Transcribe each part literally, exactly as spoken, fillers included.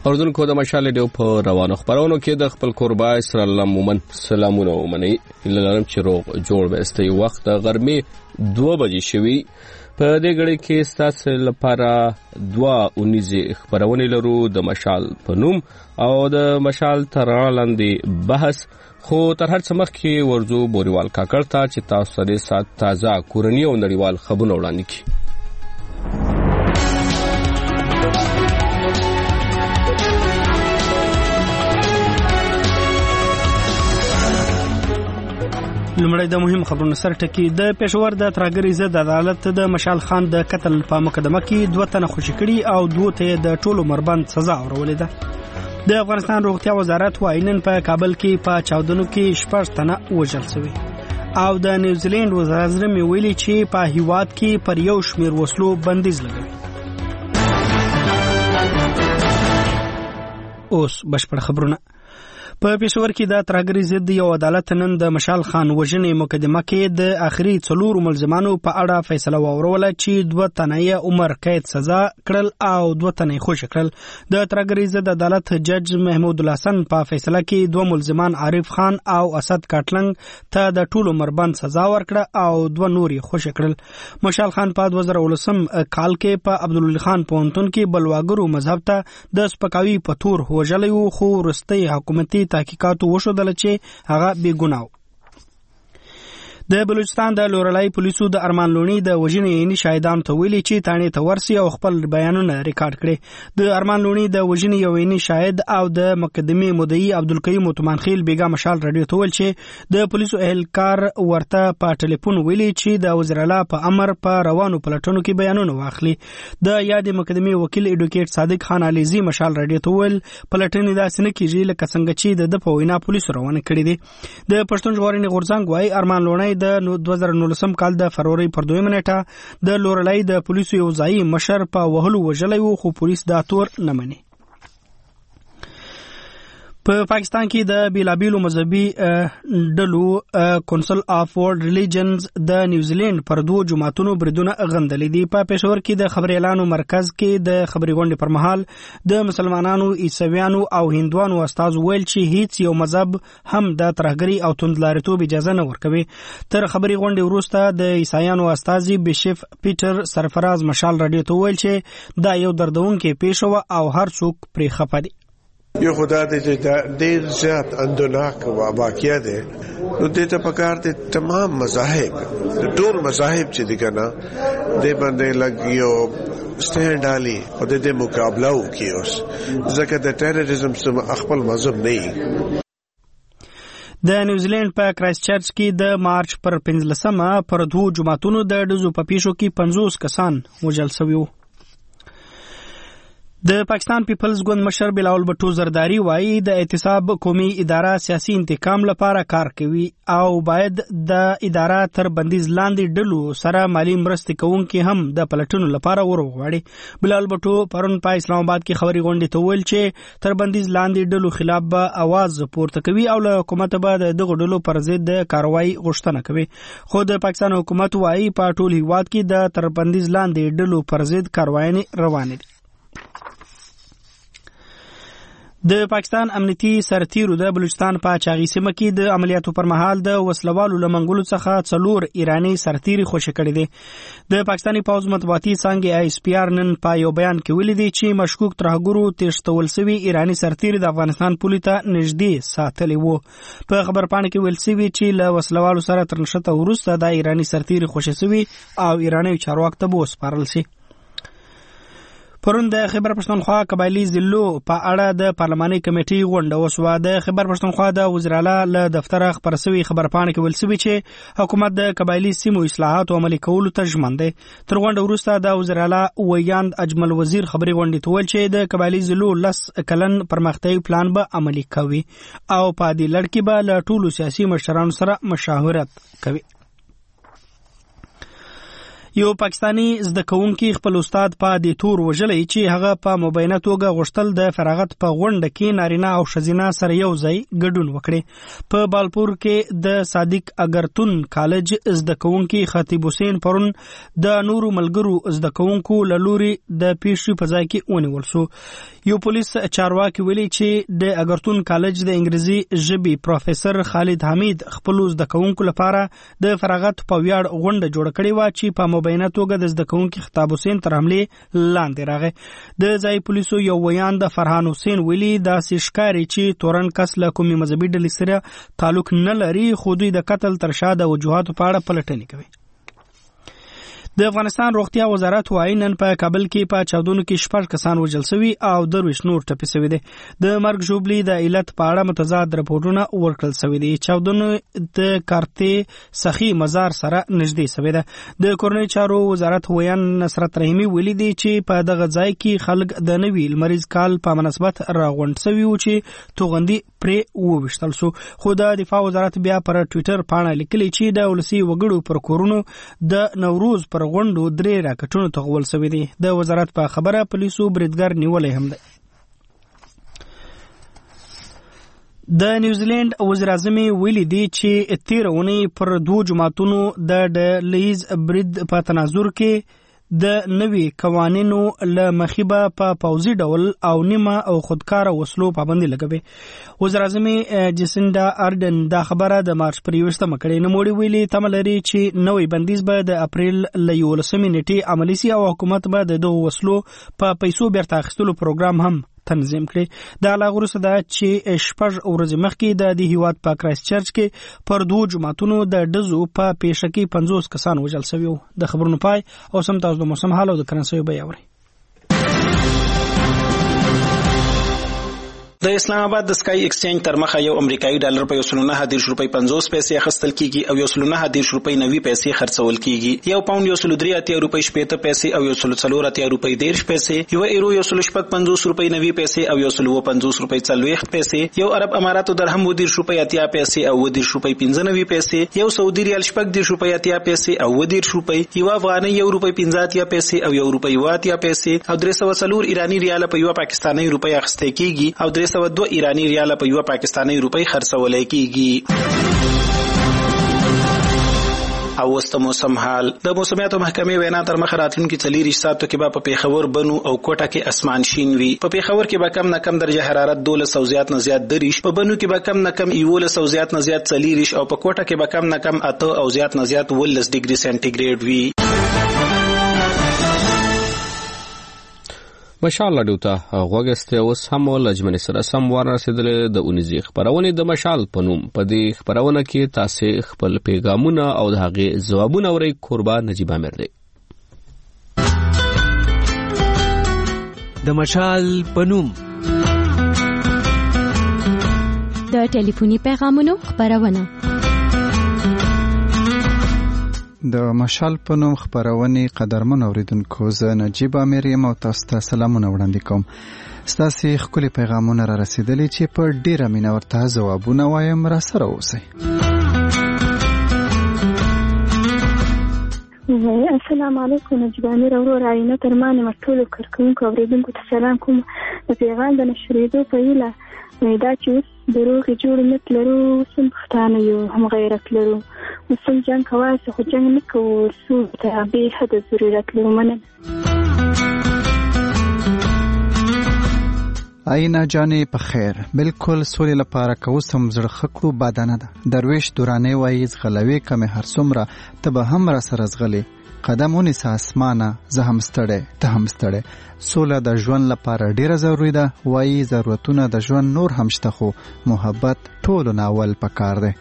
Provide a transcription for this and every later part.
اوردونکو د مشال ډیو په روانو خبرونو کې د خپل قربا اسر الله مومن سلامونه ومني لرم چې روغ جوړ به استي وخت د غرمې دوه بجې شوي په دې غړي کې ستاسو لپاره دوا اونیزه خبرونه لرو د مشال په نوم او د مشال ترالاندې بحث خو تر هر څه مخکې ورزو بوريوال کاکړ ته چې تاسو سره سات تازه کورنی او نړیوال خبرونه وړاندې کړي. لمړی د مهم خبرونو سر ټکی د پېښور د ترهګرۍ ضد عدالت د مشال خان د قتل په مقدمه کې دوه تنه خوشي کړي او دوه ته د ټولو مربند سزا ورولې ده. د افغانستان روغتیا وزارت وايي نن په کابل کې په چاودنو کې شپږ تنه وژل شوي او د نیوزیلند وزیر اعظم ویلي چې په هیواد کې پر یو شمېر وسلو بندیز لګوي. اوس بشپړ خبرونه. په پېښور کې د ترهګرۍ ضد یو عدالت نن د مشال خان وژنې مقدمه کې د اخري څلورو ملزمانو په اړه فیصله وروړه چې دوه تنه یې عمر قید سزا کړل او دوه تنه یې خوشي کړل. د ترهګرۍ ضد عدالت جج محمود الحسن په فیصله کې دوه ملزمان عارف خان او اسد کاټلنګ ته د ټولو مربند سزا ورکړه او دوه نور یې خوشي کړل. مشال خان په دوه زره ولسم کال کې په عبدالولي خان پوهنتون کې بلواګرو مذهب ته د سپکاوي په تور وژلی و خو وروستۍ حکومتي تحقیقاتو وشودل چې هغه بې ګناه. د بلوچستان د لورلای پولیسو د ارمان لونی د وژنې عیني شاهدانو ته ویلي چې تانې ته ورسي او خپل بیانونه ریکارډ کړي. د ارمان لونی د وژنې یو عیني شاهد او د مقدمې مدعي عبدالکریم عثمانخیل بیګا مشال رادیو ته ویل چې د پولیسو اهلکار ورته په ټلیفون ویلي چې د وزیر اعلی په امر په روانو پلټنو کې بیانونه واخلي. د یاد مقدمې وکیل ایډوکیټ صادق خان علیزی مشال رادیو ته ویل پلټنې داسې نه کیږي لکه څنګه چې د په وینا پولیسو روانه کړي دي. د پښتون ژغورنې غورځنګ وايي ارمان لونی د دوه زره نولسم کال د فروری پر دویمه نیټه د لورلای د پولیسو یو ځایي مشر په وهلو وژلی و خو پولیس دا تور نه مني. په پاکستان کې د بیلابیلو مذهبي ډلو کونسل اف ورلد ریلیجنز د نیوزیلند پر دوه جماعتونو بریدونه غندلې دي. په پېښور کې د خبري اعلانو مرکز کې د خبري غونډې پر مهال د مسلمانانو، عیسویانو او هندوانو استاد ویل چې هیڅ یو مذهب هم د ترهګرۍ او توندلاریتوب اجازه نه ورکوي. تر خبري غونډې وروسته د عیسایانو استاد بیشپ پیټر سرفراز مشال رادیو ته ویل چې دا یو دردونکې پیښه او هر څوک پرې خفه دي. یو خدا دې چې ډېر زیات اندوناک واقعیا ده نو دې ته پکار دي تمام مذاهب ټول مذاهب چې دي کنه دې باندې لګ یو سټینډ علی او دې مقابله وکي اوس ځکه د ټیرریزم سم خپل مذهب نه. د نیوزیلند په کرایست چرچ کې د مارچ پر پنځلسمه پر دوه جماعتونو د ډزو په پیښو کې پنځوس کسان وژل شوي وو. د پاکستان پیپلز ګوند مشر بلاول بټو زرداری وایي د احتساب قومي اداره سیاسي انتقام لپاره کار کوي او باید د اداره تر بندیز لاندې ډلو سره مالی مرستې کوونکي هم د پلټنو لپاره وروغواړي. بلاول بټو پرون په اسلام آباد کې خبري غونډې ته ویل چې تر بندیز لاندې ډلو خلاف به आवाज پورته کوي او له حکومت به د دغه ډلو پر ضد د کاروایی غوښتنه کوي. خو د پاکستان حکومت وایي په ټول هیواد کې د تر بندیز لاندې ډلو پر ضد کاروایی روانه دي. د پاکستان امنیتي سرتیرو د بلوچستان په چاغي سیمه کې د عملیاتو پر مهال د وسلوالو لمنګلو څخه څلور ایرانی سرتیري خوشي کړي دي. د پاکستاني پوځ مطبوعاتي څانګې آی اس پی آر نن په یو بیان کې ویلي دي چې مشکوک ترهګرو تښتول شوي ایرانی سرتیري د افغانستان پولې ته نږدې ساتلي وو. په خبرپاڼه کې ویل شوي چې له وسلوالو سره تر نښته وروسته د ایرانی سرتیري خوشي شوي او ایرانی چارواکو ته وسپارل شي. پرون د خیبر پښتونخوا قبایلی ضلعو په اړه د پارلماني کمیټې غونډه وشوه. د خیبر پښتونخوا د وزیر اعلی له دفتره خبر شوی خبرپاڼه کې ویل شوی چې حکومت د قبایلی سیمو اصلاحات عملي کولو ته ژمن دی. تر غونډه وروسته د وزیر اعلی ویاند اجمل وزیر خبري غونډې ته ویل چې د قبایلی ضلعو لس کلن پرمختیايي پلان به عملي کوي او په دې لړ کې به له ټولو سیاسي مشرانو سره مشاورت کوي. یو پاکستانی زده کوونکی خپل استاد په دې تور وژلی چې هغه په مبینه توګه غوښتل د فراغت په غونډه کې نارینه او ښځینه سره یو ځای ګډون وکړي. په بالپور کې د صادق اګرتون کالج زده کوونکی خطیب حسین پرون د نورو ملګرو زده کوونکو له لوري د پیښې په ځای کې ونیول شو. یو پولیس چارواکي ویلي چې د اګرتون کالج د انګریزي ژبې پروفیسور خالد حمید خپل زده کوونکو لپاره د فراغت په ویاړ غونډه جوړه کړې و چې په مبینه توګه د زده کوونکي خطاب حسین تر حملې لاندې راغی. د ځای پولیسو یو ویان د فرحان حسین ویلي داسې ښکاري چې تورن کس له کومې مذهبي ډلې سره تعلق نه لري خو دوی د قتل تر شا د وجوهاتو په اړه پلټنې کوي. د افغانستان روغتیا وزارت وايي نن په کابل کې په چاودنو کې شپږ کسان وژل شوي او درویشت نور ټپي شوي دي. د مرګ ژوبلې د علت په اړه متضاد راپورونه ورکړل شوي دي. چاودنو د کارتې سخي مزار سره نږدې شوي ده. د کورنۍ چارو وزارت ویان نصرت رحیمي ویلي دي چې په دغه ځای کې خلک د نوي لمریز کال په مناسبت راغونډ شوي وو چې توغندي پرې وویشتل شو. خو د دفاع وزارت بیا پر ټویټر پاڼه لیکلي چې د ولسي وګړو پر کورونو د نوروز پر غونډو درې راکټونو تغول شوي دي. د وزارت په خبره پولیسو بریدګر نیولی هم دی. د نیوزیلند وزیر اعظم ویلي دی چې تېره اونۍ پر دوو جماعتونو د ډلیز برید په تناظر کې د نوي قوانینو له مخې به په پوځي ډول او نیمه او خودکاره وسلو پابندي لګوي. وزیر اعظم جسینډا آردن دا خبره د مارچ پر یوویشتمه کړې. نوموړي ویلي تمه لري چې نوی بندیز به د اپریل له یولسمې نیټې عملي سي او حکومت به د دغو وسلو په پیسو بیرته اخیستلو پروګرام هم تنظیم کړي. دا لا وروسته ده چې شپږ ورځې مخکې د دې هیواد په کرایست چرچ کې پر دوو جماعتونو د ډزو په پیښه کې پنځوس کسان وژل شوي وو. د خبرونو پای او سم تاسو د موسم حال او د کرنسیو بیه اورئ. د اسلام آباد د سکای ایکسچینج تر مخه یو امریکایي ډالر په یو سل نه دېرش روپۍ پنځوس پیسې اخیستل کیږي او یو سل نه دېرش روپۍ نوي پیسې خرڅول کیږي. یو پاوند یو سل درې اتیا روپۍ شپېته پیسې او یو سل څلور اتیا روپۍ دېرش پیسې. یو ایرو یو سل شپږ پنځوس روپۍ نوي پیسې او یو سل اووه پنځوس روپۍ څلوېښت پیسې. یو عرب اماراتو درهم اووه دېرش روپۍ اتیا پیسې او اووه دېرش روپۍ پنځه نوي پیسې. یو سعودي ریال شپږ دېرش روپۍ اتیا پیسې او اووه دېرش روپۍ. یو افغانۍ یو روپۍ پنځه اتیا پیسې او یو روپۍ اووه اتیا پیسې او درې سوه څلور ایراني ریاله په یوه پاکستانۍ روپۍ اخیستل کیږي او درې سوه دوه ایراني ریاله په یوه پاکستانۍ روپۍ خرڅولای کیږي. او وست موسم حال د موسمیاتو محکمې وینا تر مخه راتلونکي څلېرویشت ساعتو کې به په پیښور بنو او کوټه کې اسمان شین وي. په پیښور کې به کم نه کم درجه حرارت دولس او زیات نه زیات دریش، په بنو کې به کم نه کم یولس او زیات نه زیات څلېرویشت او په کوټه کې به کم نه کم اته او زیات نه زیات اوولس ډیګري سانتیګریډ وي. مشال لډوتا غوګسته اوس هم لجمنې سره سم وار رسیدلې د اونیزي خبرونه د مشال پنوم په دې خبرونه کې تاسو خپل پیغامونه او د هغه ځوابونه اورئ. قربان نجیب امیر دی. د مشال پنوم د ټلیفوني پیغامونو خبرونه د مشال په نوم خبرونه قدرمن اوریدونکو زه نجیب امیر یم او تاسو ته سلامونه وړاندې کوم. ستاسو خپل پیغامونه را رسیدلي چې په ډیره مینه ورته ځوابونه وایم، را سره اوسئ. السلام علیکم. نجیب امیر ورور عینه ترمانه مټولو کارکونکو اوریدونکو ته سلام کوم. د پیغام د نشریدو په ایله دا چې اوس د روغې جوړې لرو، سم پښتانه یو هم غیرت لرو، سم جنګ کواسه خو جنګ نه کوو، سو ته بې حده ضرورت لرو. مننه. آینا جانې په خیر، بالکل سولې لپاره که اوس هم زړه ښه کړو باده نه ده. درویش دورانۍ وایي ځغلوې کمې هر څومره ته به هم را سره ځغلې، قدم ونیسه اسمانه زه هم ستړی ته هم ستړی. سوله د ژوند لپاره ډیره ضروري ده. وایي ضرورتونه د ژوند نور هم شته خو محبت ټولو نه اول پکار دی.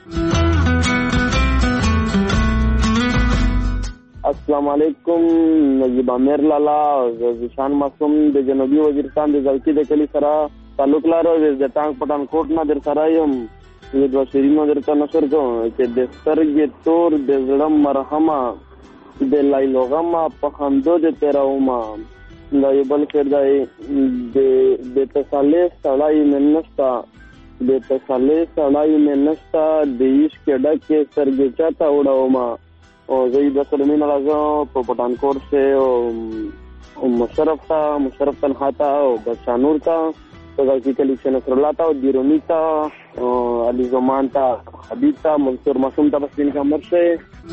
السلام علیکم. نجیب امیر لالا زیشان معصوم د جنوبي وزیرستان د زلکی د کلی سره تعلق لرو. د ټانک پټان کوټ نه در سره یم. د دوه شیرینو درته نشر کوم چې د سترګې تور د زړه مرهمه د لایلو غمه په خندو د تیراومه. دا یو بل شعر دی. د تسلی سړی مې نشته، د تسلی سړی مې نشته، د عشق ډکې سترګې چاته وړومه. او زه د سلمین راځم په پټانکوټ سے او مشرف تا مشرف تنها تا او بشانور تا غلطی کلی سے نصر اللہ تا دیرومی تا علی زمان تا حبیب تا منصور معصوم تا بس دن کا عمر سے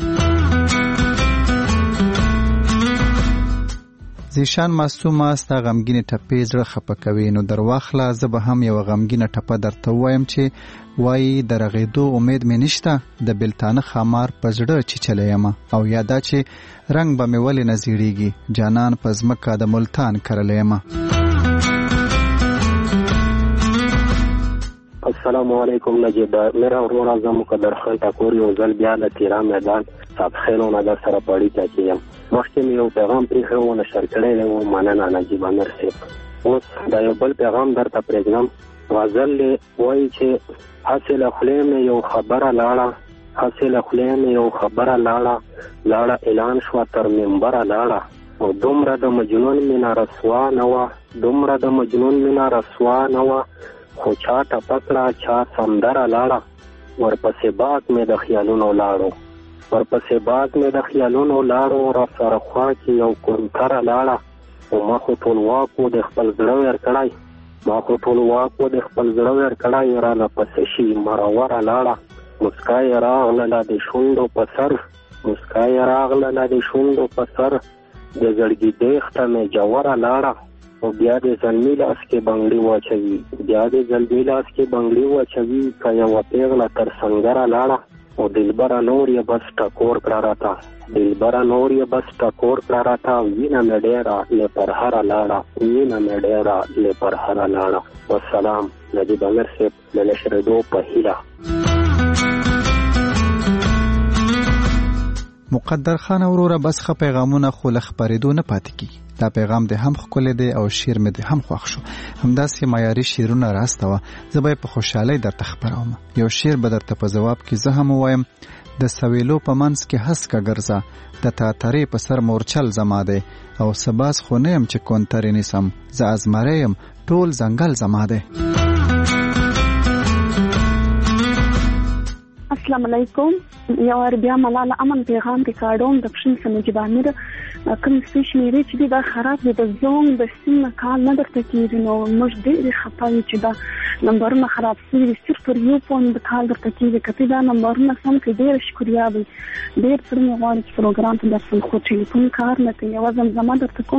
زیشان معصومه ستا غمګینې ټپې زړه خفه کوي. نو در واخله زه به هم یوه غمګینه ټپه درته ووایم چې وایي د رغېدو امید مې نشته، د بېلتانه ښامار په زړه چیچلی یم، او یا دا چې رنګ به مې ولې نه زیړېږي، جانان په ځمکه د ملتان کرلی یم. السلام علیکم نجیب، میرا ورور اعظم مقدر خان ټاکور یو ځل بیا د تیران میدان صاحب خیلونه در سره پړی تا کېیم. مخکې مې یو پیغام پرېښی و نشر کړی دی و، مننه نجیب امیر صاحب. اوس دا یو بل پیغام درته پرېږدم. غزل وایي چې هسې له خولې مې یو خبره لاړه، هسې له خولې مې یو خبره لاړه، لاړه اعلان شوه تر منبره لاړه، او دومره د مجنون مینه رسوا نه وه، دومره د مجنون مینه رسوا نه وه، خو چا ټپه کړه چا سندره لاړه، ورپسې باغ مې د خیالونو لاړو، ورپسې باغ مې د خیالونو لاړو، را سره خوا کې یو کونتره لاړه، او ما خو ټول واک و د خپل زړه ور کړی، ما خو ټول واک و د خپل زړه ور کړی، رانه پسې شي مروره لاړه، مسکا یې راغله د شونډو په سر، مسکا یې راغله د شونډو په سر، د زړګي دیخته مې جوره لاړه، او بیا د زلمي لاس کې بنګړي واچوي، بیا د زلمي لاس کې بنګړي واچوي، که یوه پیغله تر سنګره لاړه، او دلبره نور یې بس ټکور کړه راته، دلبره نور یې بس ټکور کړه راته، وینه مې ډېره له پرهره لاړه، وینه مې ډېره له پرهره لاړه. والسلام، نجیب امیر صاحب د نشرېدو په هیله. مقدر خان وروره بس ښه پیغامونه خو له خپرېدو نه پاتې کېږي. دا پیغام دې هم ښکلی دی او شعر مې دې هم خوښ شو. همداسې معیاري شعرونه راستوه، زه به یې په خوشحالۍ درته خپروم. یو شعر به درته په ځواب کې زه هم ووایم. د سویلو په منځ کې هسکه ګرځه، د تاترې په سر مورچل زما دی، او سباز خو نه یم چې کونترې نیسم، زه ازمری یم ټول ځنګل زما دی. السلام علیکم. یو ور بیا ملاله امن پیغام ریکارډوم د پښین سم نجیب امیر کوم څه شمیرې چې دا خراب دي د زوم د سیم کال نه درته کېږي، نو موږ ډېرې خفه یو چې دا نمبرونه خراب شوي دي، صرف پر یو پوینټ د کال درته کېږي. که دا نمبرونه سم کړي ډېره شکریا وي. ډېر څه مې غواړي چې پروګرام ته درسم، خو ټلیفون کار نه کوي. یوه زمزمه درته کوم،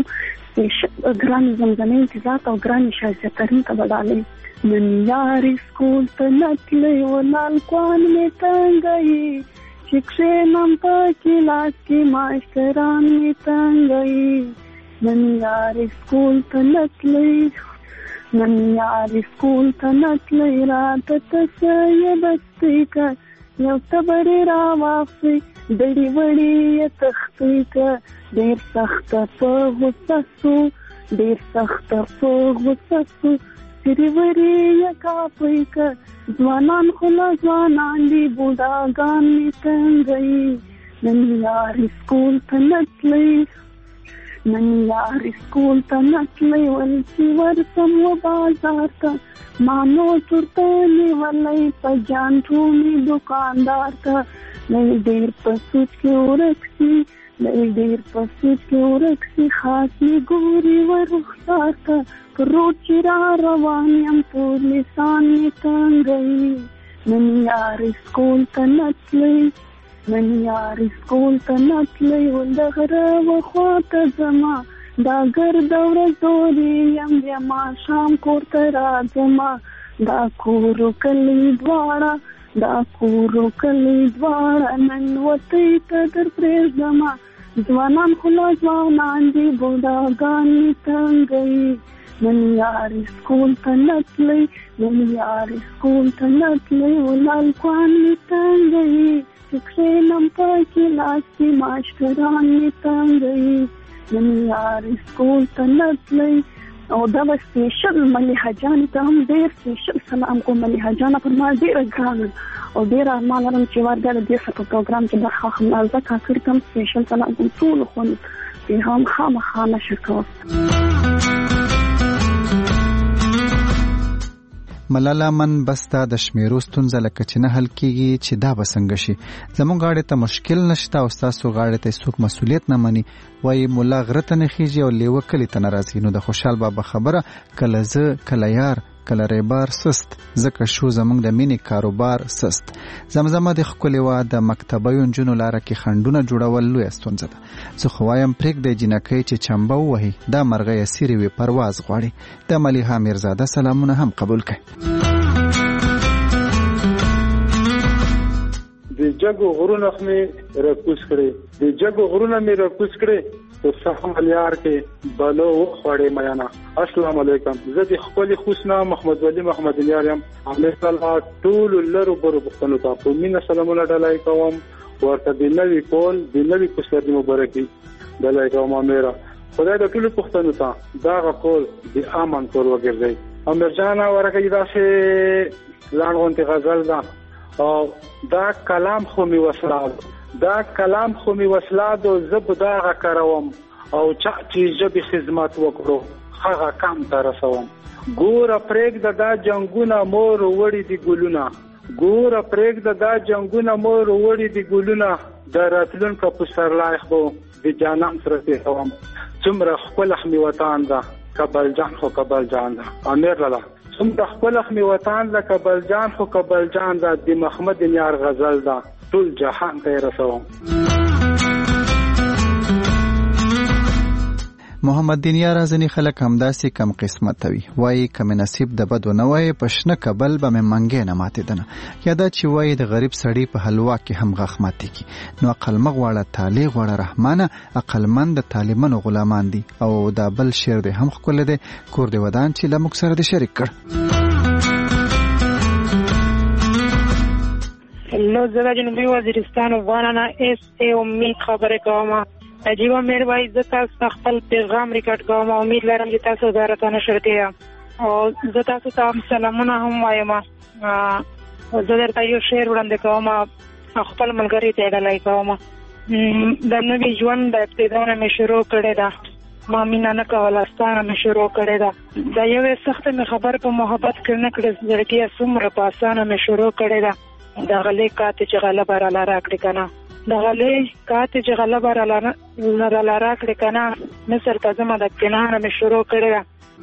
ګرانې زمزمې انتظار ته او ګرانې شایسته ترین ته به ډالۍ. نن یارې سکول ته نتلی و نالکوان مې تنګوي، چې کښېنم په کلاس کې ماشټران مې تنګوي. نن یارې سکول ته نتلی، نن یارې سکول ته نتلی، راته ته څه یې بستې که یو تبرې راواخلئ، دړې وړې یې تختې که ډېر سخته په غوسه سو، ډېر سخته په غوسه سو، سریوري یا کاپی که ځوانان خو لا ځوانان دي، بوډاګان مې تنګوي. نن یارې سکول ته نتلی، نن یارې سکول ته نتلی، ول چې ورسم و بازار ته، ما نو چورته نیولی په جانټو مې دوکاندار ته، لږ ډېر په سود کې ورک سي، لږ ډېر په سود کې ورک سي، خاص مې ګوري ورخسار ته، پر روډ چې را روان یم تور لسان مې تنګوي. نن یارې سکول ته نتلی، نن یارې سکول ته نتلی، ول د غره وخوا ته ځمه، دا ګرده ورځورې یم بیا ماښام کور ته راځمه، دا کور و کلی دواړه، دا کور و کلی دواړه، نن وطۍ ته در پرېږدمه، ځوانان خو لا ځوانان دي، بوډاګان مې تنګوي. نن یارې سکول ته نتلی، نن یارې سکول ته نتلی، ولالکوان مې تنګوي، چې کښېنم په کلاس کې ماشټران مې تنګوي. نن یارې سکول ته نتلی. او دا به سپیشل ملیحه جانې ته هم ډېر سپیشل سلام کوم. ملیحه جانه پر ما ډېره ګرانه او ډېره ارمان لرم چې ور بیا د دې څه په پروګرام کې برخه واخلم. زه کاکړي ته هم سپیشل سلام کوم، ټولو خوند پیغام خامخا نشر کوم. ملاله من بستا د شمیرو ستونزه لکه چې نه حل کیږي چې دا به څنګه شي زموږ غاړې ته مشکل نشته او ستاسو غاړې ته څوک مسؤلیت نه مني وایي مولا غره ته نه خیږي او لیوه کلي ته نه راځي نو د خوشحال بابا خبره کله زه کله یار کله ریبار سست ځکه شو زموږ د مینې کاروبار سست زمزمه د ښکلې وا د مکتبیو نجونو لاره کې خنډونه جوړول لویه ستونزه ده زه خو وایم پرېږدئ جینکۍ چې چمبه ووهي دا مرغۍ اسیرې وي پرواز غواړي د ملیحه میرزاده سلامونه هم قبول کړئ د جګو غرونه مې راکوز کړې د جګو غرونه مې راکوز کړې په سهم لیار کې بلو خوړې میانا السلام علیکم زه د خپل خوسنا محمد ولی محمد یار یم علیه الله ټول لرو برو بختنو ته په مینه سلامونه ډالای کوم ورته د نوی کول د نوی کوسر مبارکي ډالای کوم میرا خدای د ټول بختنو ته دا غول د امن کول وګرځي امر جانا ورکه داسې لانغونتی غزل ده او دا کلام خو می وسلاد دا کلام خو می وسلاد او زب دا غ کاروم او چا چې جب خدمت وکړو هغه کام تر رسوم ګور پرېګ دا جنگونه مور وړي دی ګلونه ګور پرېګ دا جنگونه مور وړي دی ګلونه د راتلونکو په سر لایق بو د جانان سره کوم څومره خپل می وطن دا کابل جان خو کابل جان دا امیر لاله څومره خپل می وطن دا کابل جان خو کابل جان دا د محمد یار غزل دا ټول جهان ته رسوم محمد دینیار ازنی خلک همداسې کم قسمت وي وایي کم نصیب د بدو نه وای پښنه کبل به مې منګې نه ماتې دنه یا دا چې وایي د غریب سړی په حلوا کې هم غخ ماتې کی نو عقل مغواړه تالی غواړه رحمانه عقلمند د طالبانو غلامان دي او دا بل شعر دی هم ښکلی دی کور دی ودان چې له موږ سره د شریک کړ نو زه د جنوبي وزیرستان افغانانه اس ای امید خبرې کوم عجیبه میر وای زه تاسو خپل پیغام ریکارډ کوم امید لرم چې تاسو درته نشرته او زه تاسو ته سلامونه هم وایم زه درته یو شعر وړاندې کوم خپل ملګری ته ډالای کوم د نوي ژوند د ابتدا نه مې شروع کړې ده ما مینا نه کوله ستانه مې شروع کړې ده دا یو سخت مې خبر په محبت کې نه کړې زړګي څومره په اسانه مې شروع کړې ده د غلې کاته چې غلبه را لاره کړې کنه د غلې کاته چې غلبه را لاره کړې کنه مصر ته زما د کناره مې شروع کړې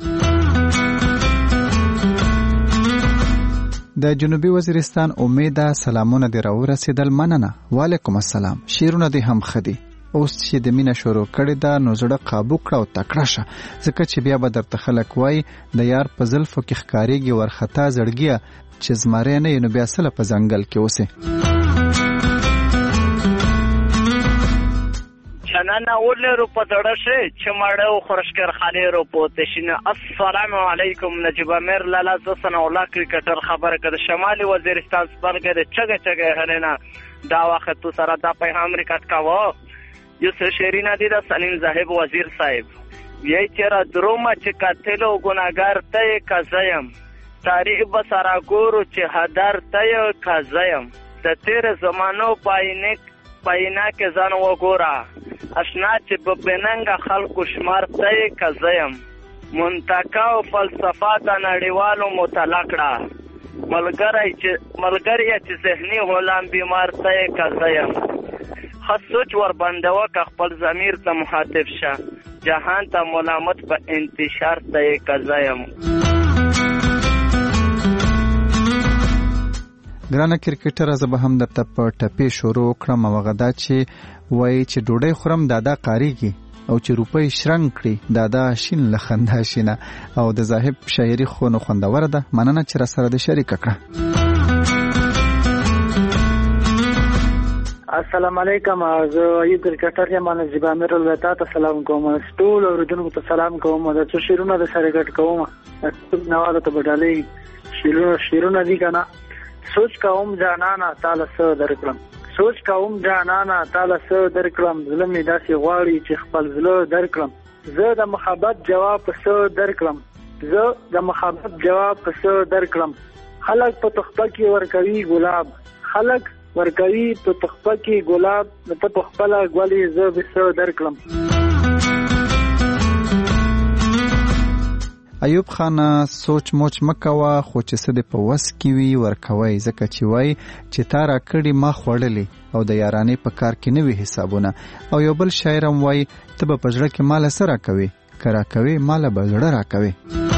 د جنوبي وزیرستان امیده سلامونه دی راورسېدل مننه وعلیکم السلام شیرونه دی هم خدي اوس چې د مینه شروع کړې ده نو زړه قابو کړه او تکړه شه ځکه چې بیا به درته خلک وایي د یار په زلفو کې ښکارېږي ورخطا زړګیه چې زمری نه یې نو بیا سله په ځنګل کې اوسې چنانه ولرو په زړه شي چې مړه او خورشګر خالي رو پوت شنه السلام علیکم نجیب امیر لالا زسن اولا کرکټر خبره کړه شمالي وزیرستان سپرګه چګه چګه هنه دا وخت تو سره دا پیغام ریکارډ کاوه یو څه شیرینه دي د سلیم صاحب وزیر صاحب یی چیرې درومه چې کتلو ګناګار ته کزایم تاریخ بسارا ګورو چې هدر ته کزایم د تیر زمانو پاینک پاینا کې ځان وګوره اشنا چې په بننګ خلکو شمار ته کزایم منتقا او فلسفه د نړیوالو متلکړه ملګری چې ملګری چې ذهني هولام بیمار ته کزایم خصوص ور بندو که خپل ضمیر ته مخاطب شه جهان ته ملامت په انتشار ته کزایم ګرانه کرکټر زه به هم درته په ټپې شروع کړم او هغه دا چې وایي چې ډوډۍ خورم دادا قاریږي او چې روپۍ شرنګ کړي دادا شین له خندا شینه او د زاهب شاعري خو نو خوندوره ده مننه چې راسره د شریکه کړه السلام علیکم زه ایوب کرکټر یم نجیب امیر ولتا ته سلام کوم ټول اوریدونکو ته سلام کوم د څو شیرونه د سره ګټ کوم نواده ته بدلې شیرونه شیرونه دي کنه سوچ کوم جانانا تعالی سره درکړم سوچ کوم جانانا تعالی سره درکړم ظلم می داسې غواړي چې خپل زړه درکړم زه د محبت جواب سره درکړم زه د محبت جواب سره درکړم خلک په تخته کې ورکوي ګلاب خلک ورکوي په تخته کې ګلاب ته په خپل غوړي زه به سره درکړم ایوب خان سوچ موچ مکوه خو چې څه د په وس کې وي ورکوي ځکه چې وای چې تا را کړي ما خوړلې او د یارانې په کار کې نه وي حسابونه. او یو بل شاعر هم وای ته به په زړه کې ماله څه راکوي که راکوي ماله به زړه راکوي.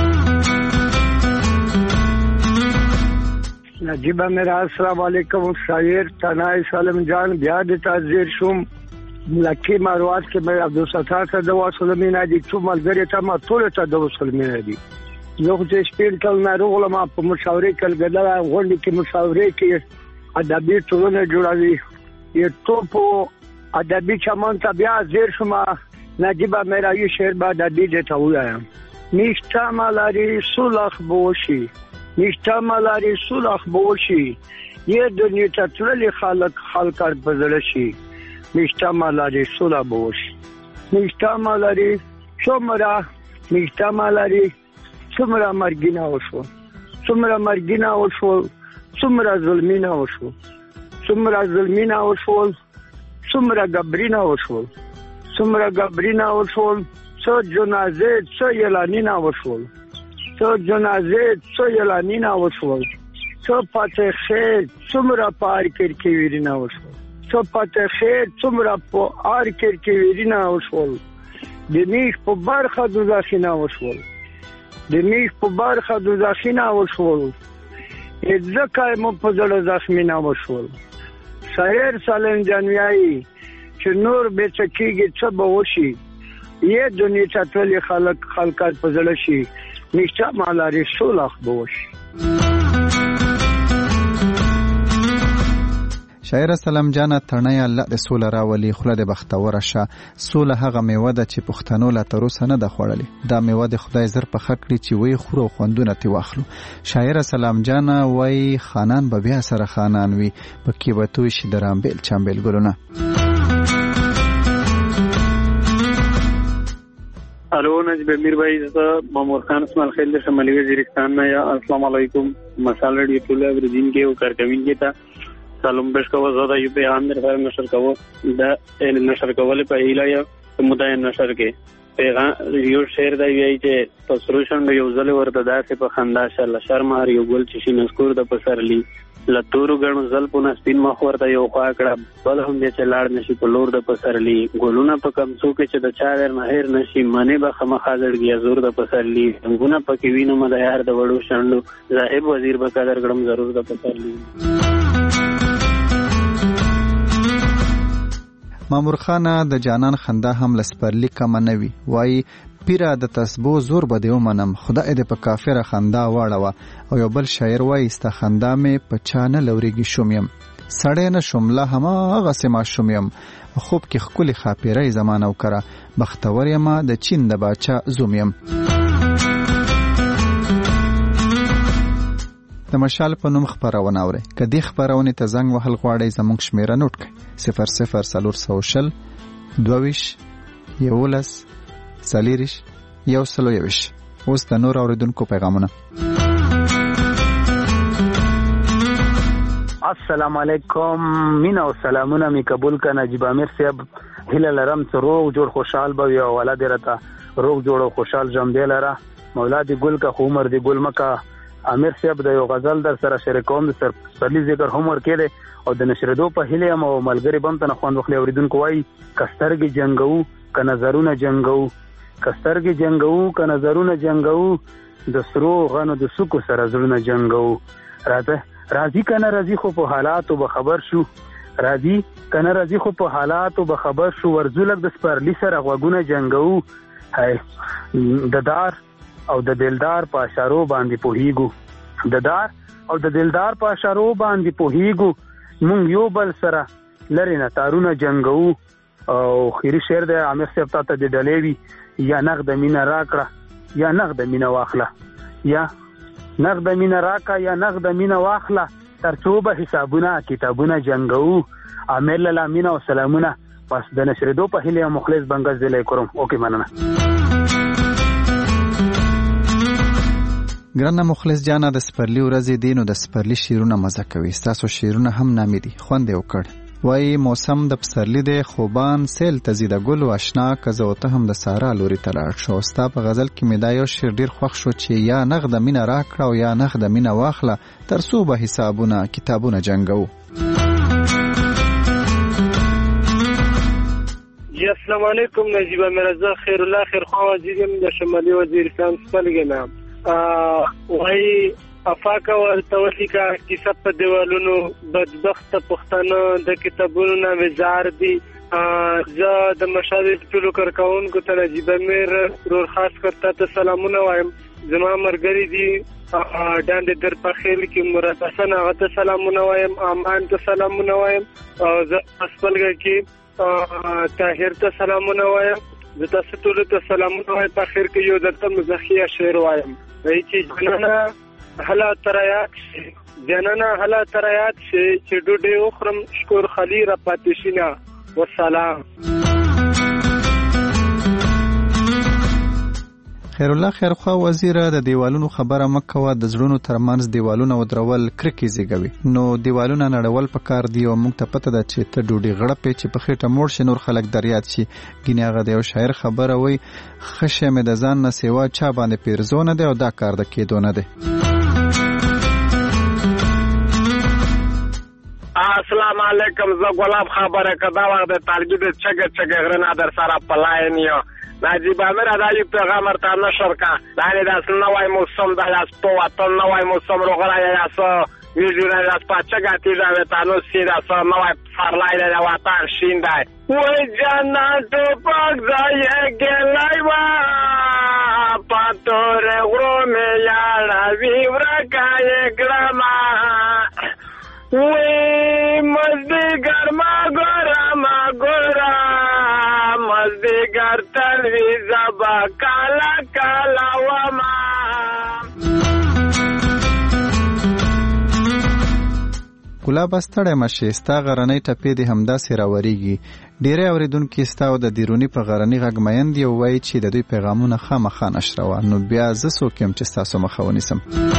نجیبه میرا السلام علیکم شاعر تنای سالم جان بیا د تازیر شوم لکه مروات کې مې عبدالستار ته د وسلمین دي چې ملګری ته ما ټول ته د وسلمین دي یو چې سپین کل ناروغ ما په مشاورې کل ګدلا غونډې کې مشاورې کې ادبي ټولنه جوړوي یو ټوپو ادبي چمن ته بیا زیر شوم نجیبه میرا یو شعر بعد ادبي ته وایم نشته مالاري سولخ بوشي نشته مالاري سولخ بوشي یه دنیا ته تللی خلک خلک پزړه شي نشته مالاري سولا بوش نشته مالاري څومره نشته مالاري څومره مرګینا وشو څومره مرګینا وشو څومره ظلمینا وشو څومره ظلمینا وشو څومره غبرینا وشو څومره غبرینا وشو څو جنازه څو یلانینا وشو څو جنازه څو یلانینا وشو څو پاتې خیر څومره پار کړ کې ویرینا وشو څو پاتې خیر څومره په آر کې کې ویرینا وشول د میخ په برخه د ځخینا وشول د میخ په برخه د ځخینا وشول ځکه مو په زړه زخمینا وشول. شاعر سالم جانویایی چې نور به چکیږي څه به وشي یې دنیا ته ټول خلک خلکات په زړه شي نشته مالاري سولخ به وشي. شاعر سلام جان ترنی الله د سوله راولي خوله د بختوره شه سوله هغه میوه ده چې پښتنو لا تر اوسه نه ده خوړلې دا میوه د خدای زر په خکړي چې وی خورو خوندونه تی واخلو. شاعر سلام جان وای خانان به بیا سره خانان وي پکې وته شي درامبل چامبل ګلونه. الو نجیب امیر بھائی مامور خان اسماعیل خیل شمالی وزیرستان میں السلام علیکم مسال ریڈیو ټول اوریدین کې او کارکوین کې تا سلام بش کوه زړه یو پیغام در سره نشر کوو دا نشر کول په هیله یا مدای نشر کې پیغام یو شعر دی وی چې پسروشن یو ځل ورته داسې په خندا شل شرم هر یو ګل چې نسکور د پسرلی لتورو غنو ځل په نسپین مخ ورته یو خوا کړه بل هم دې چې لاړ نشي په لور د پسرلی ګلونه په کم څو کې چې د چا ور نه هیر نشي منه به خمخا زړګي زور د پسرلی څنګه پکې وینم د یار د وړو شندو زاهب وزیر به قدر ګړم ضرور د پسرلی. مامور خان د جانان خندا هم لسپرلی کم نه وی وای پیرا د تسبو زور بده ومنم خدای دې په کافر خندا واړه او یو بل شاعر وای است خندا مې په چانه لوريږي شومیم سړی نه شومله هم هغه سما شومیم خوب کې خولي خاپیرای زمانه وکړه بختور یم د چین د باچا زومیم. د مشال په نوم خبرونه اوري کدي خبرونه ته زنګ وهل غواړي زموږ شمیره نوٹ کړئ صفر صفر سلور سوشل دوویش یولس سلیریش یو سلو یوش. اوس د نور اوریدونکو پیغامونه. السلام علیکم مینا او سلامونه می قبول ک نجیب امیر صاحب هله لرم ته روغ جوړ خوشحال به او ولادت رته روغ جوړ او خوشحال جام دی لره مولا دی ګل کا عمر دی ګل مکا امیر صاحب د یو غزل در سره شریکوم د سر پرلی ذکر هم ورکړي او د نشریدو په هله او ملګری بم ته خوند وخلې اوریدونکو وای کسترګي جنگو ک نظرونه جنگو کسترګي جنگو ک نظرونه جنگو د سرو غنو د سکو سره زړونه جنگو راځه راځي کنه راځي خو په حالاتو به خبر شو راځي کنه راځي خو په حالاتو به خبر شو ورزولک د سپرلی سره غوګونه جنگو هاي د دار او د دلدار په اشارو باندې پوهیګو د دار او د دلدار په اشارو باندې پوهیګو مونږ یو بل سره لری نه تارونه جنگو او خيري شعر د عامر صاحب ته د ډلېوي یا نغد مینا راکړه یا نغد مینا واخله یا نغد مینا راکا یا نغد مینا واخله ترڅو حسابونه کتابونه جنگو عامر لاله مینا او سلامونه پس د نشریدو په هله مخلص بنگز دلای کوم اوکي مننه. ګرانه مخلص جانا د سپرلی ورځې دینو د سپرلی شیرونه مزه کوي تاسو شیرونه هم نامې دي خوند یو کړ وای موسم د پسرلی دی خوبان سیل ته زیده ګل و اشنا که زه او ته هم د سارا لوري ته لاړ شو. ستا په غزل کې مې دا یو شعر ډېر خوښ شو چې یا نغده مینه راکړه او یا نغده مینه واخله تر څو به حسابونه کتابونه جنګو. جی السلام علیکم نجیبه مرزا خیر الله خیرخواه وزیریم د شمالی وزیرستان سپلګنه وای افاکه ورتولیکا کیسه په دیوالونو بدبخت پښتنه د کتابونو نه وزار دي زه د مشاهده ټولو کارکونکو ته نجیبه میر رور خاص کرتا ته سلامونه وایم. زما مرګري دي ډاند در په خیل کې مراد حسن هغه ته سلامونه وایم. امان ته سلامونه وایم. زه خپلګه کې طاهر ته سلامونه وایم. زه تاسو ټول ته سلامونه وایم. په اخر کې یو درته مزخیه شعر وایم وایي چې جنانه هلا ترایات شي جنانه هلا ترایات شي چې ډوډۍ وخورم شکر خلی را پاتې شي نه. والسلام. خیر الله خیرخوا وزیره د دیوالونو خبره مکوه د زړونو ترمنځ دیوالونه ودرول کرکې زیږوي. نو دیوالونه نړول پکار دی او موږ ته پته ده چې ته ډوډۍ غړپې چې په خېټه موړ شي نور خلک دریاد شي. ګینې هغه د یو شاعر خبره وایي ښه شی مې د ځان نه سیوا چا باندې پیرزو نه دی او دا کار د کېدو نه دی. السلام علیکم زه ګلاب خبره کدا وخت د ترجید چګه چګه غرنا در سره پلاین یو نجیب امیر ادای پیغام ارته نشر کا دانه داس نوای موسم د لاس په وطن نوای موسم روغرا یا سو ویډیو نه لاس پچګه تی دا وتانو سیدا سو نوای فرلای د وطن شیندای وای جنت پاک ځای ګلای وا پاتور غرو مې یاړه وی ورکای ګرما وی مزدګر ما ګورا ما ګورا مزدګر تلوي زبا کالا کالا وما. ګلاب ستړی مشي ستا غرنۍ ټپې دې همداسې راورېږي. ډېری اورېدونکي ستا او د دیروني په غرني غږ مین دي او وایي چې د دوی پیغامونه خامخا نشروه. نو بیا زه څوک یم چې ستاسو مخه ونیسم.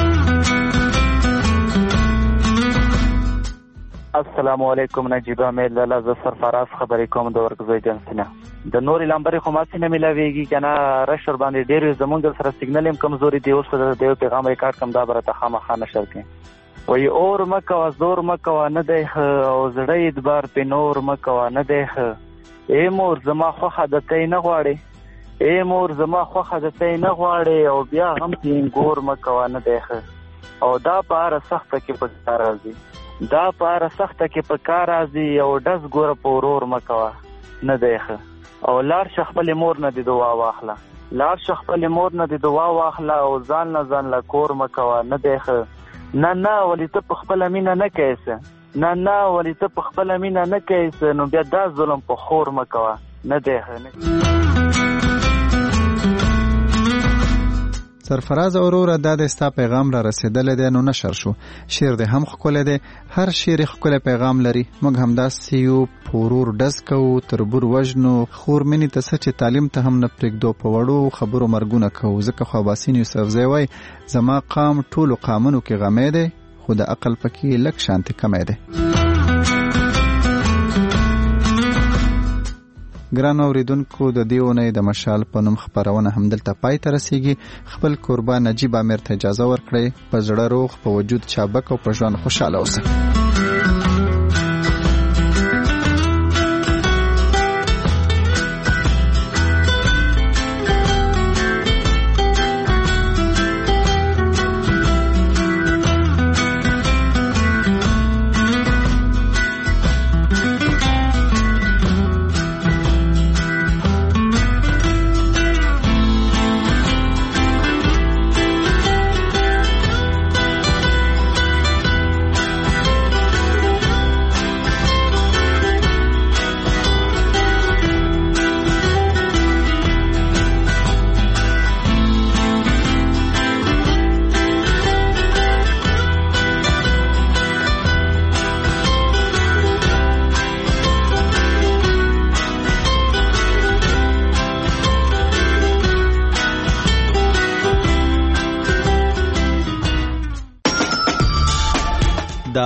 السلام علیکم نجیب امیر لالا ز سرفراز خبرې کوم د ورکزوی جنسینه د نورې لمبرې خو ماسې نه ملاویږي کنه رشر باندې ډېر زمونږ سره سیګنل هم کمزوري دی. اوس د یو پیغام ریکارډ کم دا برته خامخا نشر کړي وایي اور مکوه زور مکوه نه دی ښه او زړه ادبار پې نور مکوه نه دی ښه. ای مور زما خوښه د تی نه غواړې ای مور زما خوښه د تی نه غواړې او بیا هم ټینګور مکوه نه دی ښه. او دا په هره سخته کې په کار راځي دا په هره سخته کې په کار راځي او ډز ګوره په ورور مکوه نه دی ښه. او لاړ شه خپلې مور نه دې دعا واخله لاړ شه خپلې مور نه دې دعا واخله او ځان نه ځان له کور مکوه نه دی ښه. نه نه ولې ته په خپله مینه نه کوې څه نه نه ولې ته په خپله مینه نه کوې څه نو بیا دا ظلم په خور مکوه نه دی ښه. سرفراز اوروره دا د ستا پیغام را رسیدلی دی نو نشر شو. شعر دی هم ښکلی دی هر شعر ښکلی پیغام لري. موږ همداسې یو په ورور ډز کوو تربور وژنو خور مینې ته څه چې تعلیم ته هم نه پرېږدو په وړو خبرو مرګونه کوو. ځکه خو اباسین یوسفزی وایي زما قام ټولو قامونو کې غمی دی خو د عقل پکې لږ شانتې کمی دی. ګرانو اوریدونکو د دې اونۍ د مشال په نوم خپرونه همدلته پای ته رسیږي. خپل کوربه نجیب امیر ته اجازه ورکړئ. په زړه روغ په وجود چابک او په ژوند خوشحاله اوسئ.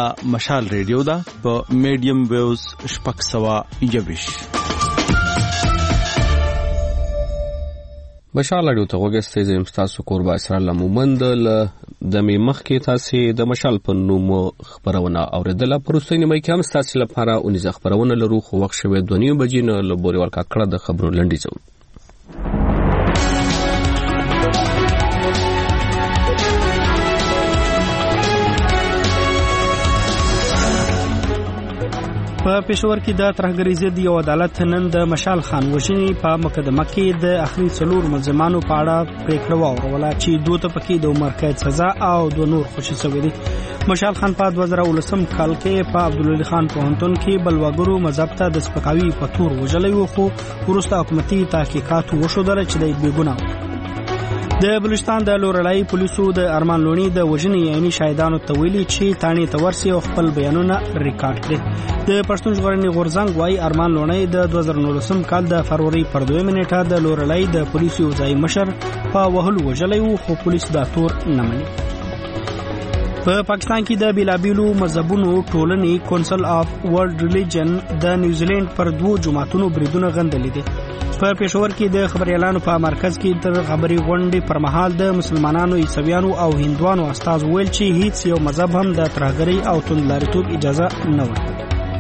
مشال ریډیو ده په میډیم ویوز شپږ سوه یوویش. مشال اړیو ته وګورئ زم تاسو قربا اسرار لمومند ل د می مخ کې تاسو د مشال په نوم خبرونه اوریدله. پروستینه مې کوم تاسو لپاره اونې خبرونه لرو خو وخت شوه دونیو بجینه له بوري ورکا کړه د خبرونو لنډی ځو. په پېښور کې د ترهګرۍ ضد یو عدالت نن د مشال خان وژنې په مقدمه کې د اخري څلور ملزمانو په اړه پریکړه واوروله چې دوه ته پکې د عمر قید سزا او دوه نور خوشي شوي دي. مشال خان په دوه زره ولسم کال کې په عبدالولي خان پوهنتون کې بلواګرو مذهب ته د سپکاوي په تور وژلی و خو وروسته حکومتي تحقیقات وښودله چې دی بېګناه. د بلوچستان د لورلای پولیسو د ارمان لونی د وژنې عیني شاهدانو ته ویلي چې تانې ته ورسي او خپل بیانونه ریکارډ کړي. د پښتون ژغورنې غورځنګ وايي ارمان لونی د دوه زره نولسم کال د فروری پر دویمه نیټه د لورلای د پولیسو ځای مشر په وهلو وژلی و خو پولیس دا تور نه مني. په پاکستان کې د بیلابیلو مذهبونو ټولنې کونسل اف ورلد ریلیجن د نیوزیلند پر دوه جماعتونو بریدونه غندلې دي. په پېښور کې د خبريالانو په مرکز کې تر خبري غونډې پر مهال د مسلمانانو، عیسویانو او هندوانو استاد ویل چې هیڅ یو مذهب هم د ترهګرۍ او توندلاریتوب اجازه نه ورکوي.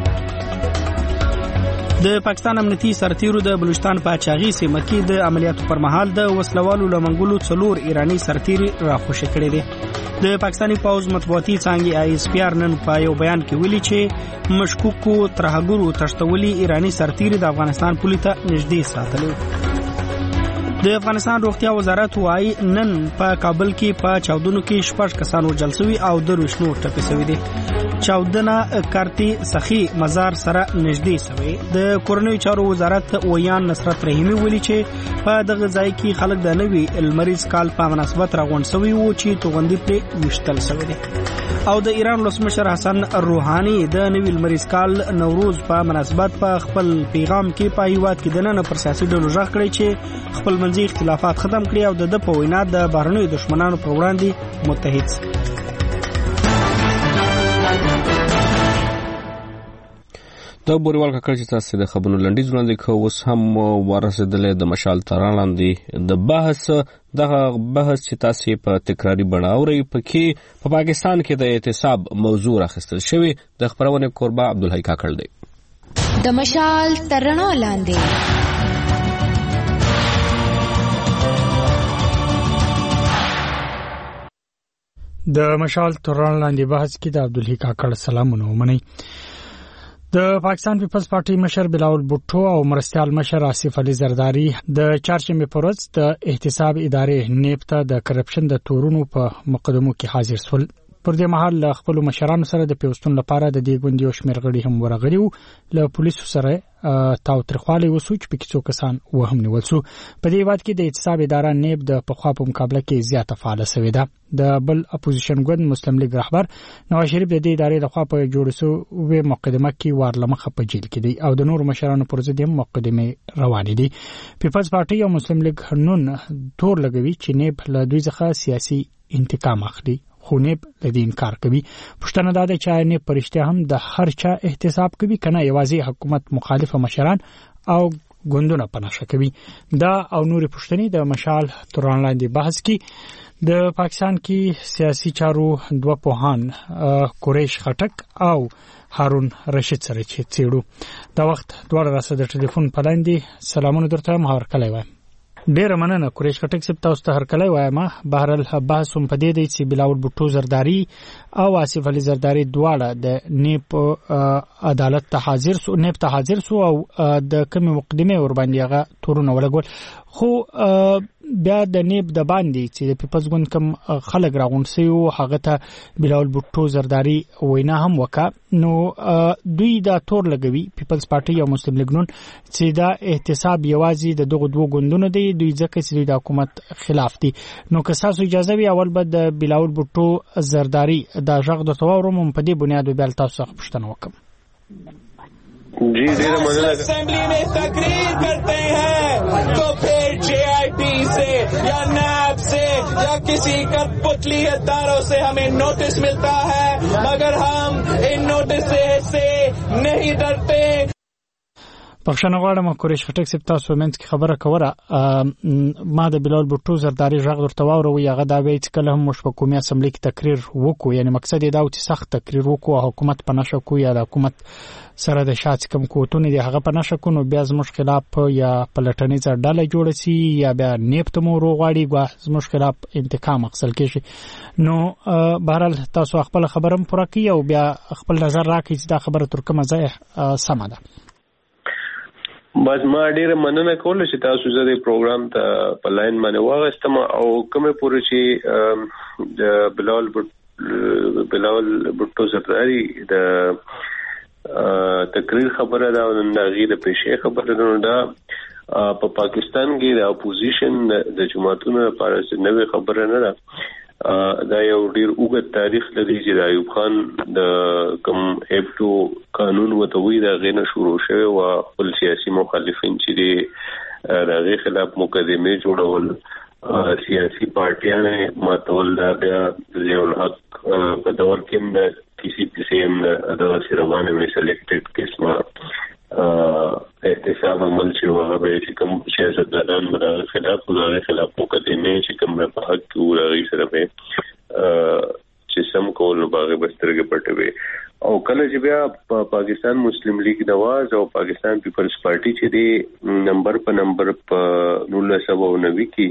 د پاکستان امنیتي سرتیرو د بلوچستان په چاغي سیمه کې د عملیاتو پر مهال د وسلوالو لمنګلو څلور ایرانی سرتیري راخوشي کړي دي. د پاکستاني پوز مطبوعاتي څانګې آی اس پی آر نن په یو بیان کې ویلي چې مشکوکو ترهګرو تشتولي ایرانی سرتیري د افغانستان پولیس ته نږدې ساتلو. د افغانستان روغتیا وزارت وايي نن په کابل کې په چاودنو کې شپږ کسان وژل شوي او درویشت نور ټپي شوي دي. چاودنه کارتی سخی مزار سره نږدې شوی. د کورنیو چارو وزارت ویان نصرت رحیمی ویلي چې په دغه ځای کې خلک د نوي المریز کال په مناسبت راغونډ شوي وو چې توغندي پرې وشتل شوی دي. او د ایران ولسمشر حسن روحاني د نوي المریز کال نوروز په مناسبت په خپل پیغام کې په هیواد کې دننه پر سیاسي ډلو ژغ کړی چې خپل منځي اختلافات ختم کړي او د په وینا د بهرنیو دشمنانو پر وړاندې متحد شي. د بوريوال ککړ چې تاسو د خبرونو لنډیز وړاندې کوو اوس هم ورسېدلې د مشال تران لاندې د بحث دغه بحث چې تاسو په تکراری بڼه اورئ پکې په پاکستان کې د اعتصاب موضوع راخستل شوی. د خبرونه قربا عبدالحی کاکړ دی. د مشال تران لاندې د مشال تران لاندې بحث کې د عبدالحی کاکړ سلامونه ومنئ. د پاکستان پیپلز پارټي مشر بلاول بوټو او مرستيال مشر آصف علي زرداری د چارچمې پروز د احتساب ادارې نیب ته د کرپشن د تورونو په مقدمو کې حاضر شول. پر دې مهال له خپل مشرانو سره د پیوستون لپاره د دې ګوندي او شمیر غړي هم ورغلي وو. له پولیسو سره تاوتریخوالی وسو چې پکې څو کسان وهم نیول شو. په دې وخت کې د احتساب اداره نیب د پخوا په مقابله کې زیاته فعال شوې ده. د بل اپوزیشن ګوند مسلم لیگ رهبر نواز شریف د دې ادارې لخوا په جوړ شو و مقدمه کې وارلمخه په جیل کې دی او د نور مشرانو پر ضد هم مقدمه روانې دي. پیپلز پارټي او مسلم لیگ نن تور لګوي چې نیب له دوی څخه سیاسي انتقام اخلي. خو نیب لدې انکار کوي. پښتنه دا ده چې نیب پرشته هم د هر چا احتساب کوي کنه یوازې حکومت مخالفه مشران او ګوندونه پناشه کوي. دا او نورې پښتنې د مشال تران لاندې بحث کې د پاکستان کې سیاسي چارو دوه پوهان قریش خټک او هارون رشید سره چې څېړو. دا وخت دواړه راسه د ټلیفون په لاندې سلامونه درته مهار کړی وایم. ډیر مننه قریش خټک سپ تاسو ته هر کله وایم. بهرل بحث هم پدې دی چې بلاول بوټو زرداری او آصف علي زرداری دواړه د نیب عدالت ته حاضر سو نیب ته حاضر سو او د کوم مقدمه ور باندې هغه تورونه ولګول. خو بیا د نیب د باندې چې د پیپلز ګوند کوم خلک راغونډ شي او هغه ته بلاول بوټو زرداری وینا هم وکا. نو دوی دا تور لګوي پیپلز پارټي او مسلم لیگ نون چې دا احتساب یوازې د دغه دوه ګوندونو دی. دوی ځکه چې د حکومت خلاف دي. نو که تاسو اجازه وي اول به د بلاول بوټو زرداری دا ژغ د توورم په دې بنیاد به تاسو څخه پوښتنه وکم. जी ढेर मजा असेंबली में तकरीर करते हैं तो फिर जे आई पी से या नैब से या या किसी कठपुतली इदारों से हमें नोटिस मिलता है, मगर हम इन नोटिस से नहीं डरते। بخښنه غواړم قریش فټک سپ تاسو ومنځ کې خبره کوله. ما د بلال بوټو زرداری ژغ درته واوروي، هغه دا وایي چې کله هم موږ په قومي اسمبلی کې تقریر وکړو، یعنی مقصد یې دا و چې سخت تقریر وکړو او حکومت په نشه کو یا د حکومت سره د شات کم کوټونه دی هغه په نشه کو، نو بیا زموږ خلاف یا پلټنیز ډله جوړ شي یا بیا نیپت مو روغواړي ګوا زموږ خلاف انتقام اخیستل کېږي. نو بهرحال تاسو خپل خبرم پوره کړئ او بیا خپل نظر راکړئ چې دا خبره تر کومه ځایه سمه ده. بس ما ډیره مننه کوله چې تاسو زه د پروګرام ته په لاین باندې واغستم او کومه پوره چې د بلال بلال بوټو زرداری د تقریر خبره ده او د غیر د پیښې خبره ده. دا په پاکستان کې د اپوزیشن د جماعتونو لپاره نوې خبره نه ده. دا یو ډیر اوږد تاریخ لري چې د ایوب خان د کوم ایپټو قانون وتوی دا غینه شروع شوی او خپل سیاسي مخالفین چې د هغه خلاف مقدمه جوړول، سیاسي پارټیانه ماتول، دا بیا ضیاء الحق په دور کې د کسی کسی هم د سیروانه مې سلیکټډ قسمه احتساب عمل چې هغه به چې کوم سیاستدانان مرغه خلاف وزاره خلاف مقدمه چې کوم په حق کې ورغی سره به چې سم کول باغ بسترګه پټوي. او کله چې بیا پاکستان مسلم لیگ نواز او پاکستان پیپلز پارټي چې دی نمبر په نمبر په نولس سوه نوي کې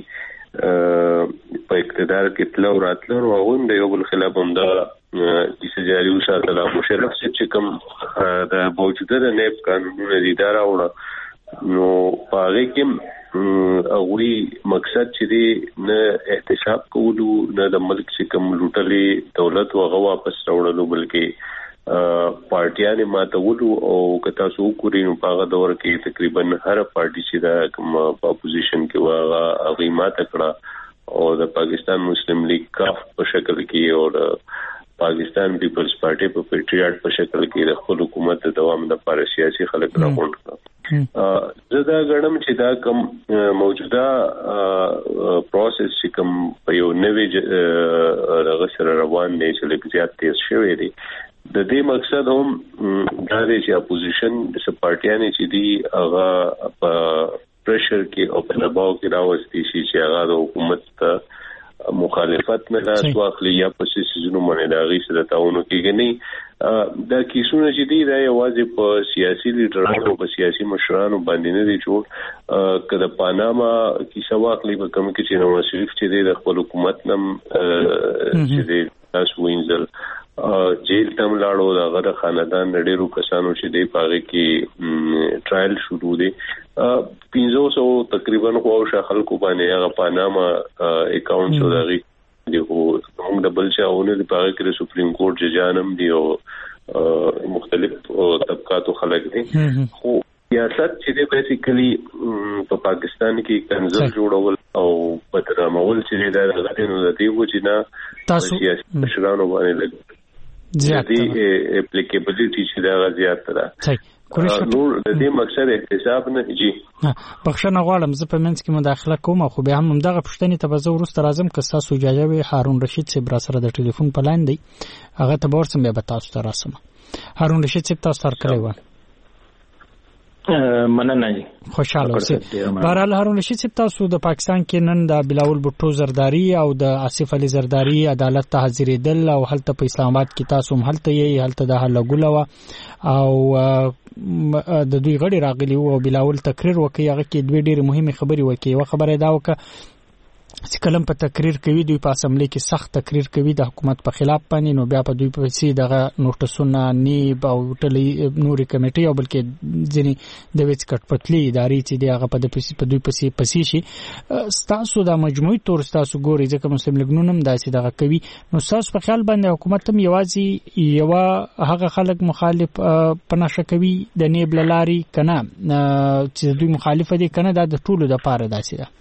په اقتدار کې تلو راتلو او هم د یو بل خلاف هم دا چې جاري وساتل مشرف چې کوم د موجوده د نیب قانونونو د اداره وړه نو هغه کې اوی مقصد چې دی نه احتساب کولو نه د ملک چې کوم لوټلې دولت وغه واپس راوړلو بلکې پارټیانه ماتولو او کتا سو کوري نو په هغه دور کې تقریبا هر پارټي چې دا کوم اپوزیشن کې واغه هغه ماته کړه او د پاکستان مسلم لیگ کاف په شکل کې او پاکستان پیپلز پارټي په پیټریاټ په شکل کې د خپل حکومت د دوام لپاره سیاسي خلک راغونډ کړه. زدا غړم چې دا کوم موجوده پروسس چې کوم په یو نوې رغسر روان دی چې لږ زیات تیز شوی دی. د دې مقصد هم دا دی چې اپوزیشن د پارټیانه چې دی هغه په پریشر کې او په دباو کې راوستي شي چې هغه د حکومت ته مخالفت نه لاس واخلي یا په سیاسيونو باندې دا غي سره تاونو کېږي. دا کیسونه چې دی دا یوازې په سیاسي لیډرانو په سیاسي مشرانو باندې نه دی جوړ. کله پاناما کیسه واخلي په کوم کې چې نواز شریف چې دی د خپل حکومت نم چې دی تاسو وینځل جیل تم لاړو دا غره خاندان ډېرو کسانو چې دی پاره کې ټرایل شروع دی. پنځه سوه تقریبا خو شاخل کو باندې هغه پاناما اکاونټ شو دغه دی خو موږ د بل چاونه د پاره کې سپریم کورټ ججانم دی او مختلف طبقاتو خلک دي. خو سیاست چې دی بیسیکلی په پاکستان کې کنزل جوړول او بدنامول چې دی دا غته نو د دې و چې نه تاسو سیاسي مشرانو باندې لګ زیات اپلیکیبلیټی چې دا زیات ده. نور د دې مقصد احتساب نه جی بخښنه غواړم زه په منځ کې مداخله کوم خو به هم دغه پښتنې ته به زه ورسته راځم که تاسو اجازه وي. هارون رشید صاحب را سره د ټلیفون په لاین دی هغه ته ورسم به تاسو ته راسم. هارون رشید صاحب تاسو سره کړی و مننه جی خوشاله اوسئ. بهرحال هارون رشید صاحب تاسو د پاکستان کې نن د بلاول بوټو زرداری او د آصف علي زرداری عدالت ته حاضرېدل او هلته په اسلام آباد کې تاسو هم هلته یې هلته د هلګوله او د دوی غړي راغلي او بلاول تقریر وکي هغه کې دوی ډېر مهمه خبري وکي. یو خبره دا وکړه چې کلم په تقریر کوي دوی په اسمبلی کې سخت تقریر کوي د حکومت په خلاف باندې نو بیا په دوی په سي دغه نوټسونه نیب او ټلې نوري کمیټي او بلکې ځینی د وڅ کټپټلي ادارې چې دغه په د پسي په دوی پسي پسي شي تاسو د مجموعي تور تاسو ګوري ځکه مسلم لګنونم داسې دغه کوي نو تاسو په خیال باندې حکومت هم یوازې یو هغه خلک مخالف پناشه کوي د نیب لاري کنه چې دوی مخالفه دي کنه د ټولو د پاره داسې ده.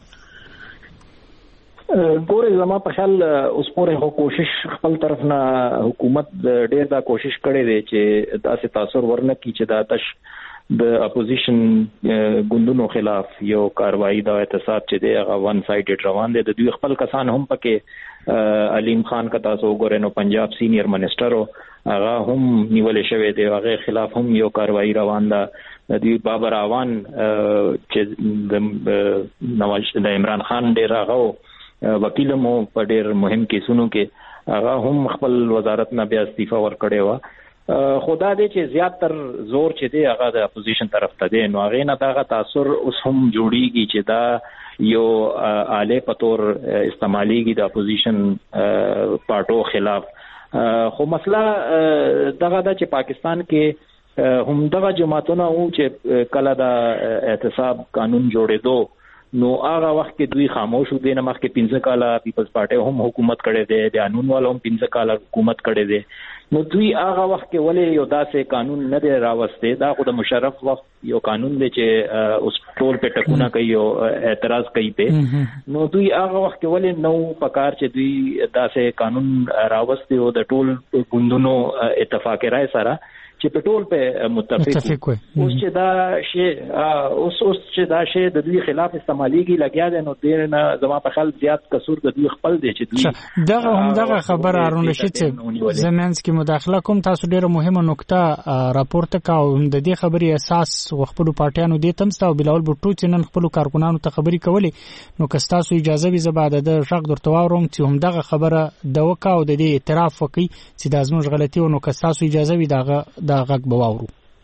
ګوره زما په خیال اوس پورې کوشش خپل طرف نه حکومت ډېر دا کوشش کړې ده چې تاسو تاثیر ورنه کی چې دا تش د اپوزیشن ګوندونو خلاف یو کاروایی دا احتساب چې دی هغه ون سایډډ روان دی. د دوی خپل کسان هم پکې علیم خان کا تاسو وګورئ نو پنجاب سینیئر منسٹر هغه هم نیول شوی دی، هغه خلاف هم یو کاروایی روان ده. د دوی بابر اعوان چې د نواز د عمران خان ډیر هغه وکیل مو په ډیر مهم کیسونو کې هغه هم خپل وزارت نه بیا استعفا ورکړی و. خدا دې چې زیاتر زور چې دی هغه د اپوزیشن طرف ته دی، نو هغه نه دا تاثر اوس هم جوړیږي چې دا یو آله په تور استعماليږي د اپوزیشن پارټو خلاف. خو مسله دغه د چې پاکستان کې هم دغه جماعتونه او چې کله د احتساب قانون جوړېدو نو هغه وخت کې دوی خاموش و، دینه مخکې پنځه کاله پیپلز پارټي هم حکومت کړي دي، د قانون والو هم پنځه کاله حکومت کړي دي. نو دوی هغه وخت کې ولې یو داسې قانون نه دی راوسته؟ دا خو د مشرف وخت یو قانون دی چې اوس ټول په ټکونه کوي او اعتراض کوي په، نو دوی هغه وخت کې ولې نو پکار چې دوی داسې قانون راوسته او د ټول ګوندونو اتفاق رائے سره چې په ټول په متفق وي. اوس چې دا شی اوس اوس چې دا شی د دوی خلاف استعماليږي لګیا دی، نو دیر نه زما په خیال زیات قصور د دوی خپل دی چې دوی دغه هم دغه خبره هارون رشید چې زمینس کې مداخله کوم. تاسو ډیره مهمه نقطه راپورته کاو، د دې خبرې اساس خپل پارټیانو دې تمستا او بلاول بوټو چې نن خپل کارکونانو ته خبري کولې، نو که تاسو اجازه وي زباده د شق درته واورم چې هم دغه خبره د وکاو د دې اعتراف وکي چې د ازموږ غلطي و، نو که تاسو اجازه وي دغه دا غږ بواورو.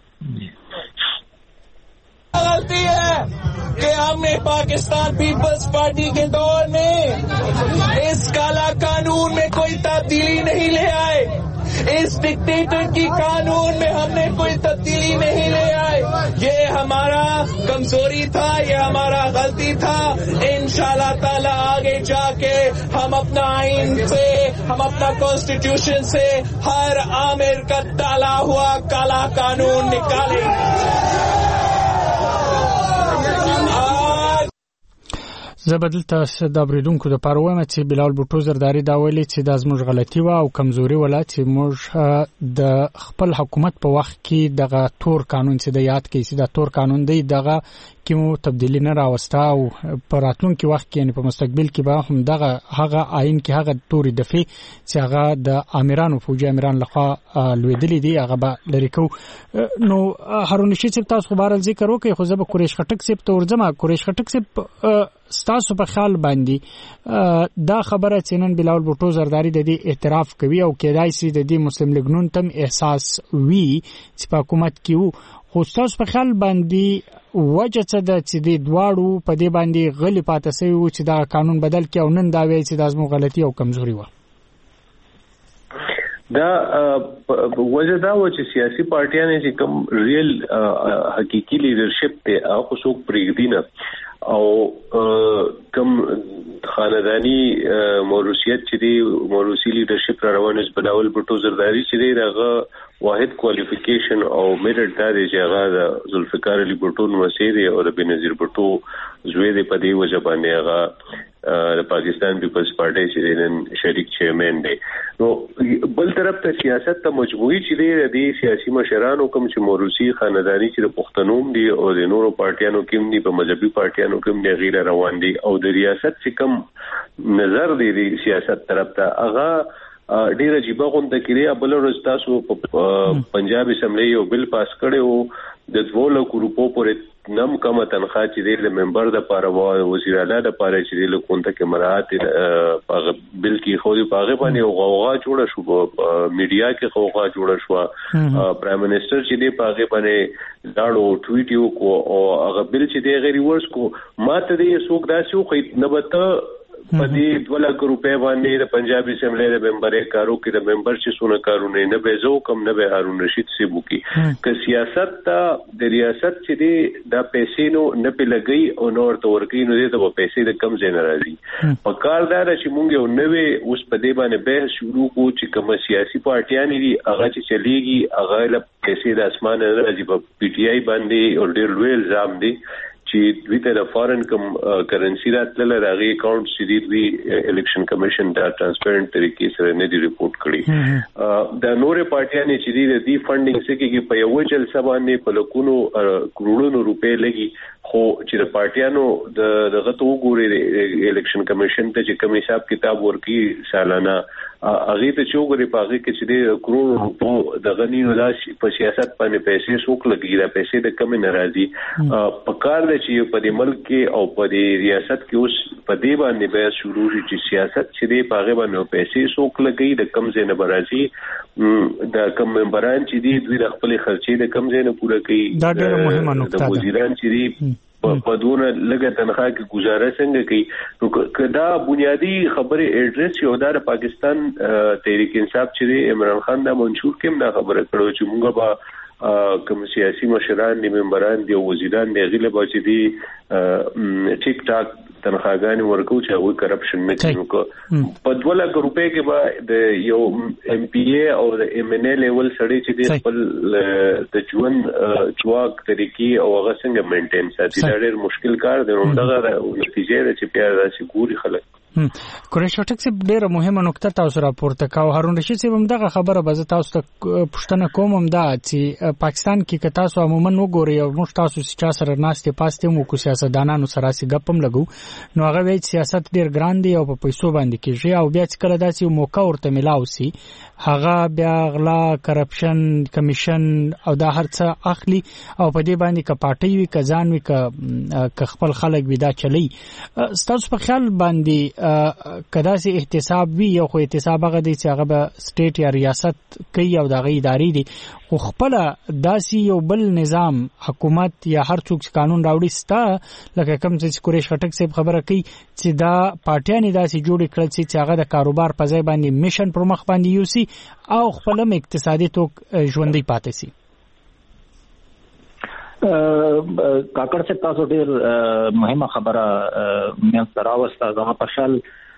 गलती है कि हमने पाकिस्तान पीपल्स पार्टी के दौर में इस काला कानून में कोई तब्दीली नहीं ले आए, इस डिक्टेटर की कानून में हमने कोई तब्दीली नहीं ले आए. ये हमारा कमजोरी था, ये हमारा गलती था. इंशाल्लाह ताला आगे जाके हम अपना आइन से, हम अपना कॉन्स्टिट्यूशन से हर आमिर का डाला हुआ काला कानून निकालेंगे. زبدلته د بریدونکو د پاروامه چې بلال بوټو زرداری دا ویلي چې د زموږ غلطي و او کمزوري ولا چې موږ د خپل حکومت په وخت کې دغه تور قانون چې د یاد کې چې د تور قانون دی دغه کوم تبدیلی نه راوستا او په راتلونکي وخت کې یعنی په مستقبل کې به هم دغه هغه آئین کې هغه توري دفي چې هغه د امیرانو فوجي امیران لخوا لویدلې دي هغه به لري کو. نو هارون رشید صاحب تاسو خبرال ذکر وکړي، خو زه به قریش خټک صاحب ته ورځم. قریش خټک صاحب ستاسو په خیال باندې دا خبره چې نن بلاول بوټو زرداری د دې اعتراف کوي او کېدای شي د دې مسلم لیگ نون تم احساس وی چې په حکومت کې وو، خو ستاسو په خیال باندې وجه څه ده چې د دواړو په دې باندې غلي پاتې شوي وو چې دا قانون بدل کړي او نن دا وایي چې دا زموږ غلطي او کمزوري وه؟ دا وجه دا و چې سیاسي پارټیانې چې کوم ریل حقيقي لیډرشپ ته هغه څوک پرېږدي نه او کوم خاندانی موروثیت چې دی موروثي لیډرشپ را روانه بلاول بوټو زرداری چې دی دغه واحد کوالیفیکیشن او میرټ دا دی چې هغه د ذوالفقار علي بوټو مسیر او د بنظیر بوټو زوی دی په دې وجه باندې هغه د پاکستان پیپلز پارټي چې نن شریک چیرمن دی. نو بل طرف ته سیاست ته مجموعي چې دی د سیاسي مشرانو کوم چې موروثي خاندانی چې د پښتنوم دی او د نورو پارټیانو کې دي په مذهبي پارټیانو کې دي غیر روان دي او د ریاست چې کوم نظر دی د سیاست طرف ته هغه ډیر عجیب غونډه کړي. بل ورځ تاسو په پنجاب اسمبلی یو بل پاس کړو د دوه لکو روپو پورې نم کم تنخواه چې د ممبر د پاره و وزیر اعلی د پاره چې د کومته کې مراعات په بل کې خو دی پاغه باندې غوغا جوړه شو، میډیا کې غوغا جوړه شو، پرایم منسٹر چې دی پاغه باندې داړو ټویټ یو کو او هغه بل چې دی غیر ورس کو ماته دې سوق داسې خو نه بته په دې دوه لک روپے باندې د پنجاب اسمبلی د ممبرې کارو کې د ممبر چې سونه کارونه نه به زو کم نه به هارون رشید سی بوکی که سیاست ته د ریاست چې دی د پیسې نو نه په لګي او نور ته ورګي نو دې ته پیسې د کم ځای نه راځي. په کاردار چې مونږ یو نوې اوس په دې باندې به شروع کو چې کوم سیاسي پارټیان دي هغه چې چلیږي هغه له پیسې د اسمان نه راځي په پی ټی آی باندې او ډېر لوی الزام دي چې دوی ته د فارن کم کرنسي راتلل راغی اکاونټ چې دوی الیکشن کمیشن دا ترانسپیرنٹ طریقې سره نه دی ریپورت کړی د نورې پارټیانې چې دی د دې فندینګ سکه په یو جلسه باندې په لکونو کروڑونو روپے لګي خو چې د پارټیانو د دغه تو ګوري الیکشن کمیشن ته چې کوم حساب کتاب ورکی سالانه هغه ته چې وګوري په هغه کې چې د کروڑ روپو د غنی ولاش په سیاست باندې پیسې څوک لګي دا پیسې د کم ناراضي په کار د چې په دې ملک کې او په دې ریاست کې اوس په دې باندې به شروع شي چې سیاست چې دی په هغه باندې پیسې څوک لګي د کم ځای نه برازي د کم ممبران چې دی دوی د خپل خرچې د کم ځای نه پوره کوي دا ډېره مهمه نقطه ده. د وزیران چې دی په دونه لګه تنخواه کې گزاره څنګه کوي نو کدا بنیادی خبره ایڈریس یو د پاکستان تحریک انصاف چې عمران خان دا منشور کې دا خبره کړو چې موږ به کوم سیاسي مشران دي ممبران دي وزیران دي غیله به چې دي ټیک ټاک تنخواهګان ورکو چې هغه کرپشن نه کوي په دوه لک روپے کې به د یو ایم پی ای او د ایم ان ای لیول سړی چې د خپل د ژوند چواک طریقې او هغه څنګه مینټین ساتي دا ډېر مشکل کار دی نو دغه نتیجې چې پیار راشي ګوري خلک قریش وټک سي ډیره مهمه نقطه تاسو راپورته کاو هارون رشید سي هم دغه خبره به تاسو ته پښتنه کوم هم دا چې پاکستان کې که تاسو عموما وګورئ او موږ تاسو چې سره ناشته پاسته مو کو سیاستدانانو سره سي ګپم لګو نو هغه وی سیاست ډیر ګران دی او په پیسو باندې کېږي او بیا چې کله داسې موقع ورته ملاو سي هغه بیا غلا کرپشن کمیشن او دا هر څه اخلي او په دې باندې ک پارټي وی ک ځان وی ک خپل خلک وی دا چلی تاسو په خیال باندې کدا سي احتساب وی یو خو احتساب هغه دی چې هغه به سټیټ یا ریاست کوي او دغه ادارې دي خو خپل داسي یو بل نظام حکومت یا هر څوک قانون راوړي ستا لکه کوم چې قریش وټک سي خبره کوي چې دا پارټیان داسي جوړ کړل چې هغه د کاروبار په ځای باندې میشن پر مخ باندې یوسي او خپل اقتصادي توک ژوندۍ پاتې سي کاکړ سے تاسو ډیر مهمه خبره مې سره واستله زما په خیال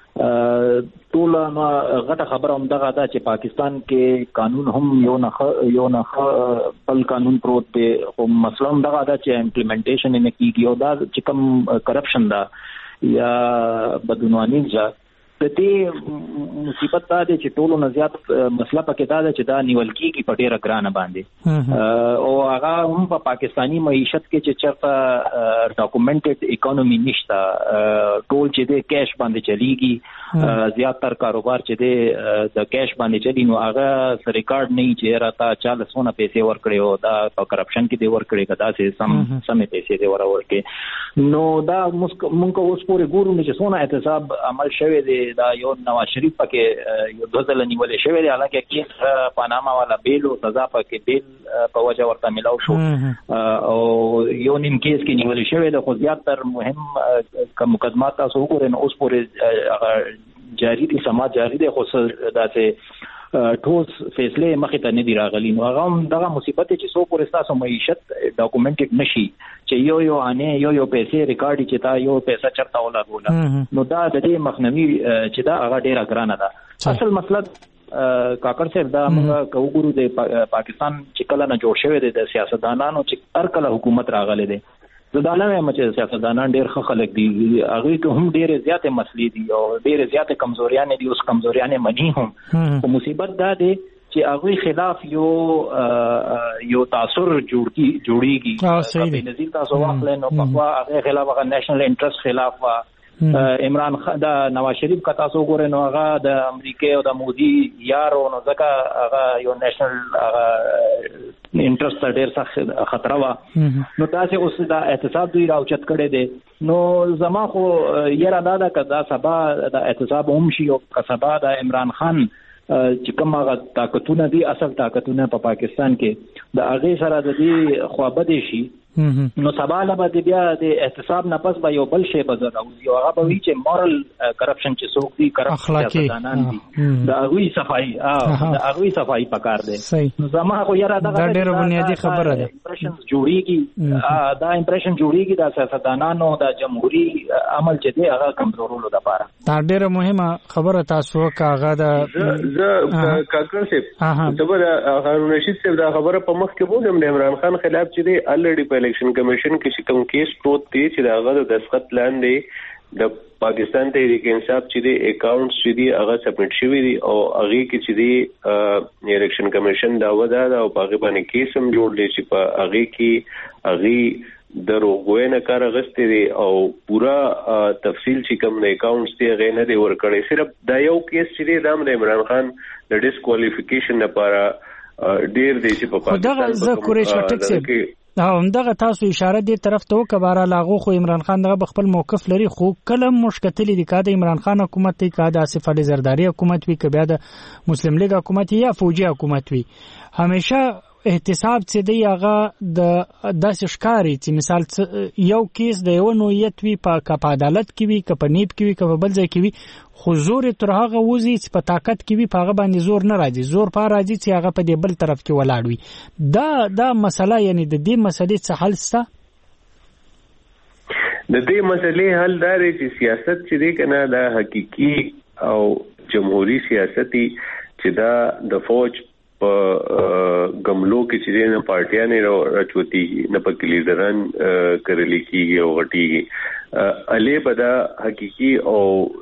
ټول ما غټه خبره هم دغه ده چې پاکستان کې قانون هم یو نه یو نه بل قانون پروت دی او مسله هم دغه ده چې امپلیمنټیشن نه کیږي او دا چې کوم کرپشن دا یا بدعنوانی ځا د دې مصیبت دا دی چې ټولو نه زیات مسله پکې دا ده چې دا نیول کېږي په ډېره ګرانه باندې او هغه هم په پاکستاني معیشت کې چې چېرته ډاکومنټډ اکانومي نشته ټول چې دی کیش باندې چلیږي زیاتره کاروبار چې دی د کیش باندې چلی نو هغه ریکارډ نه چې راته چاله سونه پیسې ورکړي او دا په کرپشن کې دی ورکړي که داسې سم سمې پیسې دی ورکړي نو دا مونږ اوس پورې ګورو چې څونه احتساب عمل شوی دی دا یو نواز شریف پکې یو دوه ځله نیولې شوی دی حالانکه کیس پاناما والا بیل او سزا پکې بیل په وجه ورته ملاو شو او یو نیم کیس کې نیولې شوی دی خو زیاتره مهم کوم مقدمات تاسو وګورئ نو اوس پورې جاری دي سماج جاری دی خو داسې ټول فیصله مخې ته نه دی راغلی نو هغه دغه مصیبت چې سو پورې تاسو معیشت ډاکومنټډ نشي چې یو یو انې یو یو پیسې ریکارډ چې تا یو پیسې چرته ولا ولا نو دا د دې مخنوي چې دا هغه ډیره ګرانه ده اصل مسله کاکر صاحب دا موږ کوګورو د پاکستان چې کله نه جوړ شوی دی د سیاستدانانو چې هر کله حکومت راغلی دی زدانه مې چې سیاستدانان ډېر ښه خلک دي هغه کې هم ډېر زیاتې مسلې دي او ډېر زیاتې کمزوریانې دي اوس کمزوریانې مني هم او مصیبت دا دی چې هغه خلاف یو یو تاثر جوړي جوړيږي په نظیر تاسو واخلئ نو په هغه خلاف هغه نېشنل انټرست خلاف عمران خان دا نواز شریف کا تاسو ګورئ نو هغه د امریکا او د مودي یارو نو ځکه هغه یو نېشنل هغه انټرست ډېر سخت خطر وا نو تاسو اوس دا احتساب دوی راوچت کړي دي نو زما خو یره دا دا کدا سبا د احتساب هم شي او کسبا د عمران خان چې کوم هغه طاقتونه دي اصل طاقتونه په پاکستان کې د هغه سره د دې خوابه دي شي نو سبا له به بیا د احتساب نه پس به یو بل شی به زده او هغه به وی چې مورل کرپشن چې څوک دي کرپشن سیاستدانان دي دا هغوی صفائی اه دا هغوی صفائی پکار دي نو زما خو یاره دا ډېر بنیادی خبره ده امپریشن جوړیږي دا امپریشن جوړیږي د سیاستدانانو د جمهوریت عمل چې دی هغه کمزورولو لپاره دا ډېر مهمه خبره تاسو کاغه د زه کاکر صاحب خبره هارون رشید صاحب دا خبره په مخ کې بولم د عمران خان خلاف چې دی الریډي په الیکشن کمیشن کې کوم کیس پروت دی چې هغه د دسخط لاندې د پاکستان تحریک انصاف چې دی اکاونټس چې دی هغه سبمټ شوی دی او هغه کې چې دی الیکشن کمیشن دا ودا او هغه باندې کیس هم جوړ دی چې په هغه کې هغه دروغوینه کار غستې دی او پورا تفصیل چې کوم نه اکاونټس دی هغه نه دی ورکړی. صرف دا یو کیس چې دی د عمران خان د ډیسکوالیفیکیشن لپاره ډیر دی چې په پاکستان زه قریش وټکسي همدغه تاسو اشاره دې طرف ته وکباره لاغو خو عمران خان دغه خپل موقف لري خو کله مشکل دي کاده عمران خان حکومت ته کاده آصف علي زرداری حکومت وی کبه د مسلم لیگ حکومت یا فوجي حکومت وی همیشه احتساب چې دی هغه د داسې ښکاری چې مثال یو کیس د یو نوعیت وی په عدالت کې وی په نیب کې وی په بل ځای کې وی خو زور تر هغه وزي چې په طاقت کې وی په هغه باندې زور نه راځي زور په راځي چې هغه په دې بل طرف کې ولاړ وي دا دا مسله یعنی د دې مسلې څه حل څه د دې مسلې حل دا دی چې سیاست چې دی کنه دا حقيقي او جمهوریت سیاستي چې دا د فوج په ګملو کې چې نه پارټیاں نه راچوتي نه په لیډران کړلې کیږي او غټيږي علي بدا حقيقي او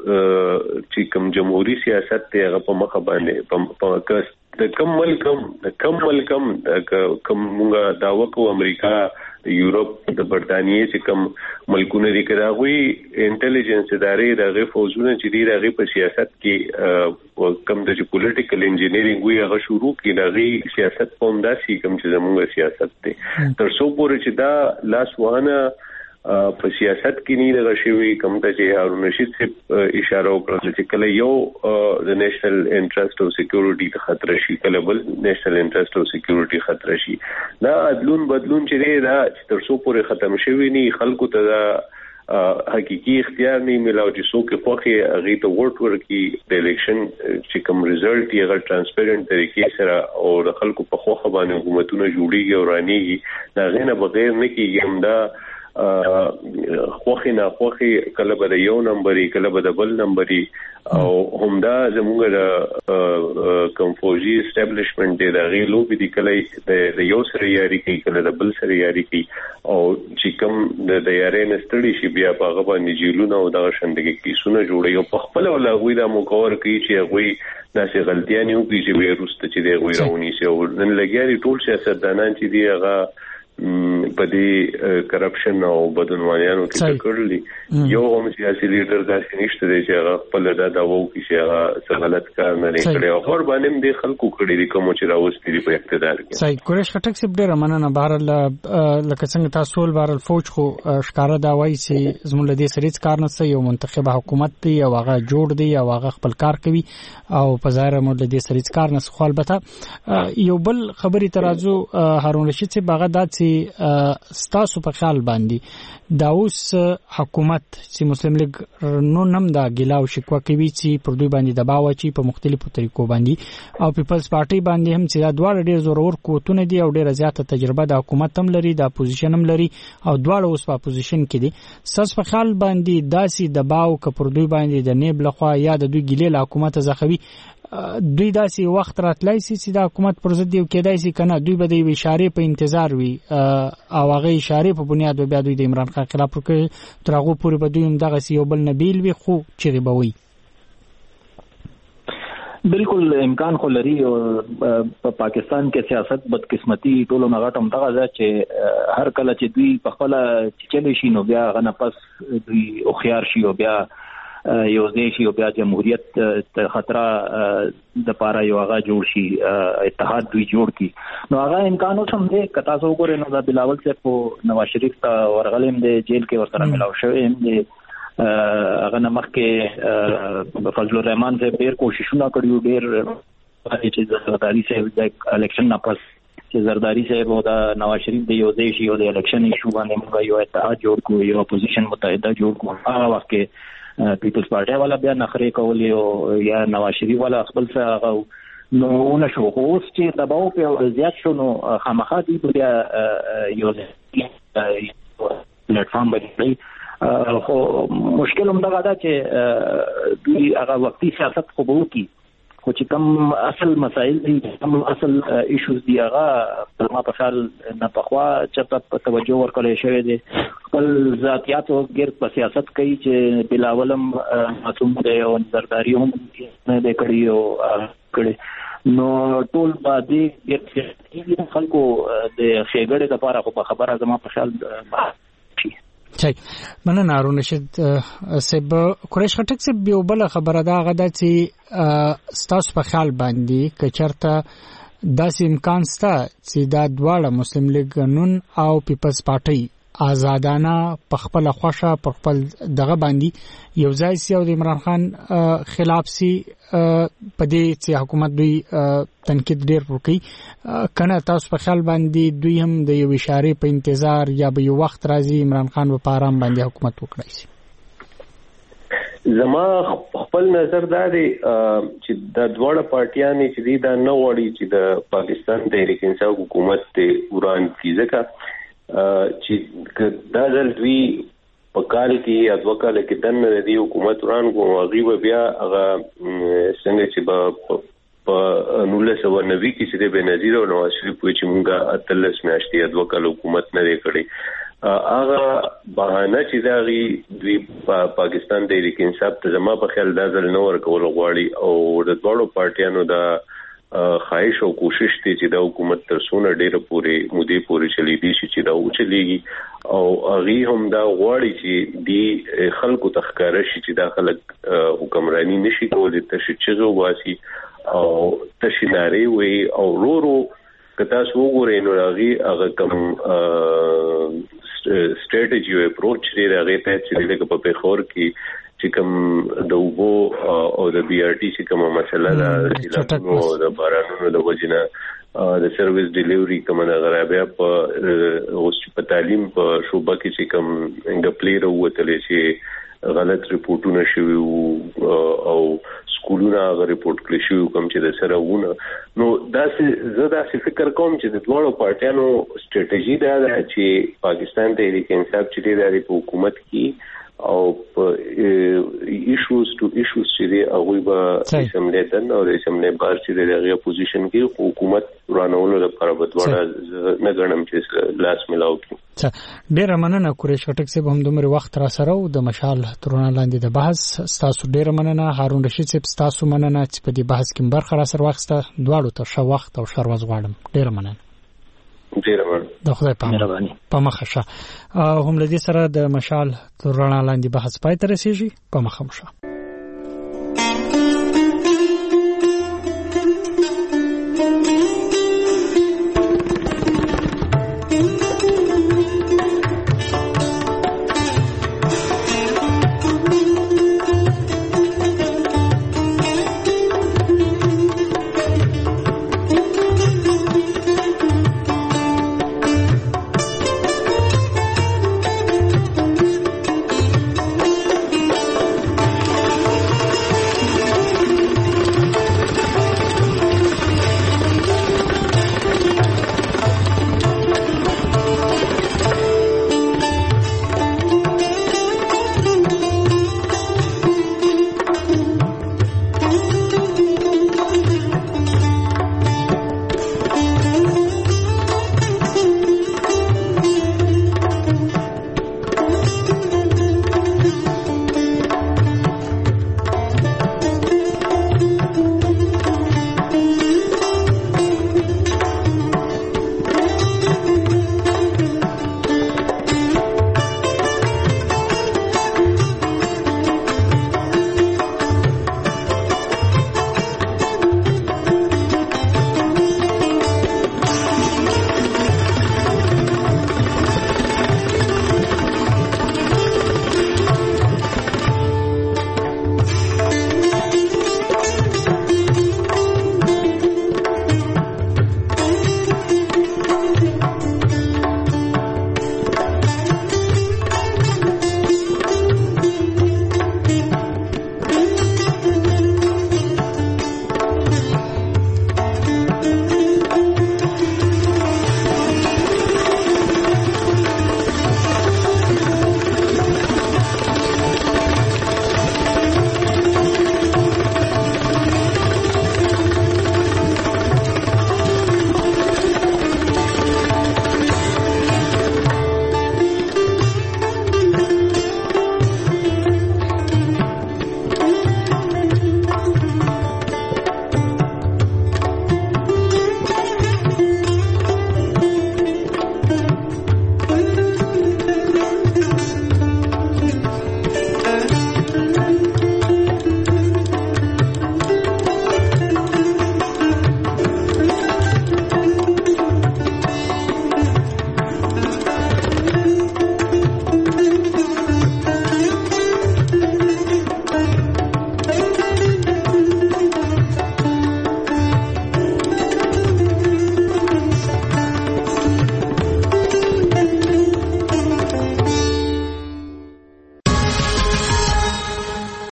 چې کوم جمهوریت سیاست ته هغه په مخ باندې په د کم ملکم د کم ملکم کوم موږ داوا کو امریکا یورپ د برتانیې چې کوم ملکونه دي کراوي انټيليجنس ادارې دغه فوجونه چې دي دغه په سیاست کې کم د پولیټیکل انجینیرینګ وی هغه شروع کړي دغه سیاست په انداسي کوم چې زموږ سیاست دی تر څو پورې چې دا لاس وانه په سیاست کې نه دغه شوی کوم ته چې هارون رشید څخه اشاره وکړه چې کله یو د نېشنل انټرست او سکیورټي ته خطر شي کله بل نېشنل انټرست او سکیورټي خطر شي دا عدلون بدلون چې دا تر څو پورې ختم شوی نه خلکو ته دا حقيقي اختیار نه ملاو چې څوک په کې هغه ته ووټ ورکړي د الیکشن چې کوم ریزلټ یې غیر ترانسپیرنت طریقې سره او د خلکو په خوخه باندې حکومتونه جوړیږي او رانیږي دا غینه بغیر نه کیږي هم دا خوخي نه خوخي کله به یو نمبرې کله به بل نمبرې او همدا زموږ د کنفوژي اسټابلیشمنت دی د غیلو به دي کله د یو سره یاري کوي کله د بل سره یاري کوي او چې کوم د یاري نستړي شي بیا په هغه باندې جیلونه او د شندګي کیسونه جوړي او په خپل ولاغوي د موکور کوي چې غوي داسې غلطیاں یو کوي چې ویروس ته چې دی غوي راونی سي او نن لګیاري ټول سیاستدانان چې دی هغه په دې کرپشن او بدعنوانیانو کې کړلې یو هم سیاسي لیډر داسې نشته دی چې هغه خپل د داوو کې چې هغه غلط کار نه کړی او خور باندې د خلکو کړی دي کوم چې راوستي په اقتدار کې صحیح قریش خټک سپ ډیر مننه بهر لکه څنګه تاسو ول بهر فوج خو ښکارا دا وایي چې زموږ له دې سریت کار نه یو منتخبه حکومت دی او هغه جوړ دی او هغه خپل کار کوي او په ظاهر مو له دې سریت کار نه خو البته یو بل خبري ترازو هارون رشید چې بغداد ستاسو په خیال باندې دا اوس حکومت چې مسلم لیگ نو نم دا ګلاو شکوا کوي چې پر دوی باندې دباو چی په مختلفو طریقو باندې او پیپلز پارټي باندې هم چې دا دواړه ډېر زورور قوتونه دي او ډېر زیاته تجربه د حکومت هم لري د اپوزیشن هم لري او دواړه اوس په اپوزیشن کې دي ستاسو په خیال باندې داسي دباو ک پر دوی باندې د نیب لخوا یا د دوی ګلیل حکومت زخوي دوی داسي وخت راتلای سي چې د حکومت پر ضد یو کېدای سي کنه دوی به د اشاره په انتظار وي او هغه اشاره په بنیاد بیا دوی د عمران خان خلاف وکړي ترغه پورې به دوی هم دغه یو بل نبیل وي خو چې به وي بالکل امکان خو لري او په پاکستان کې سیاست بدقسمتي ټولو نغټم دغه چې هر کله چې دوی په خپل چلي شي نو بیا غنه پس دوی او خيار شي او بیا یو ځای شي او بیا جمهوریت ته خطر د پاره یو هغه جوړ شي اتحاد دوی جوړ کی نو هغه امکان اوسم دی کتا سو ګورې نو د بلاول صاحب په نواز شریف ته ورغلم دی جیل کې ورسره ملاو شوی هم دی هغه نمخ کې فضل الرحمن سے ډیر کوششونه کړیو ډیر چې زرداری صاحب د الیکشن نه پس چې زرداری صاحب او د نواز شریف د یو ځای شي او د الیکشن ایشو باندې موږ یو اتحاد جوړ کو یو اپوزیشن متحده جوړ کو هغه وخت کې پیپلز پارټي والا بیا نخري کولې او یا نواز شریف والا خپل څنګه نو ونشو خو اوس چې دباو په زیات شو نو خامخا دی بیا یو پلیټ فارم باندې خو مشکل هم دا ده چې دوی هغه وختي سیاست خو به وکړي خو چې کوم اصل مسایل دي کوم اصل ایشوز دي هغه ما په خیال نه پخوا چې په توجه ورکړل شوی دی خپل ذاتياتو ګرد په سیاست کوي چې بلاولم معصوم دی او نظرداري هم نه دی کړی او کړی نو ټول باندې ګرد خلکو د خېګړې لپاره خو خبره زما په خیال چای مننه ارون رشید سب قریش خټک سب یو بل خبره دا غدا چې ستاسو په خیال باندې کچرته داسې امکان سته چې دا دواړه مسلم لیگ نون او پیپلز پارټي آزادانه په خپل خوښه په خپل دغه باندې یو ځای سی او د عمران خان خلاف سی په دې چې حکومت دوی تنقید ډیر وکړي کنه تاسو په خیال باندې دوی هم د یو اشاره په انتظار یا به یو وخت راځي عمران خان په آرام باندې حکومت وکړي شي زما خپل نظر دا دی چې د دواړه پارټیانې چې دا نه وړي چې د پاکستان تحریک انصاف حکومت ته وران کیږي چې دا ځل دوی په کال کې یا دوه کال کې دنه د حکومت وران کوو غیبه بیا هغه څنګه چې په نولس سوه نوي کې چې د بنظیر او نواز شریف چې مونږه اتلس میاشتې یا دوه کال حکومت نه کړی هغه بهانه چې دا غي دوی په پاکستان تحریک انصاف ته زما په خیال دا ځل نه ورکول غواړي او د ټولو پارټیانو دا خواهش او کوشش دي چې د حکومت تر څونه ډیره پورې مودې پورې چلی دي چې دا وچلېږي او هغه هم دا غواړي چې دی خلکو تخکاره شي چې دا خلک حکمرانی نشي کولای تاسو چیزو واسي او تاسو ناری وي او رورو کتا سو ګورې نو هغه هغه کوم سټریټجی او اپروچ لري هغه ته چې لکه په پیښور کې چې کوم د وبو او د بي ار ټي چې کومه مسله ده او د بارانونو د وجنه د سرویس ډیلیوري کومه غرابه په اوس په تعلیم په شوبه کې چې کوم انګپلیر وته چې غلط ریپورتونه شوي او سکولونه غو ریپورت کړی شو کوم چې د سره ونه نو دا څه زه دا څه فکر کوم چې د ټولو پارټیانو سټریټجی دا ده چې پاکستان تحریک انصاف چې د حکومت کې او ایشوز ټو ایشوز چې دی هغه به سملې دن او د سملې بار چې د هغه پوزیشن کې حکومت ورانولو لپاره بدوړه نه غنم چې لاس ملاو کړي ډیر مننه قریش خټک صاحب هم دومره وخت را سره او د مشال ترونه لاندې د بحث تاسو ډیر مننه هارون رشید صاحب تاسو مننه چې په دې بحث کې برخه را سره وخت دواړو ته ښه وخت او شروز غواړم ډیر مننه ډیر مننه د خدای په مهرباني په مخه شه هم لدی سره د مشال ترونه لاندې بحث پای ته رسیږي په مخه شه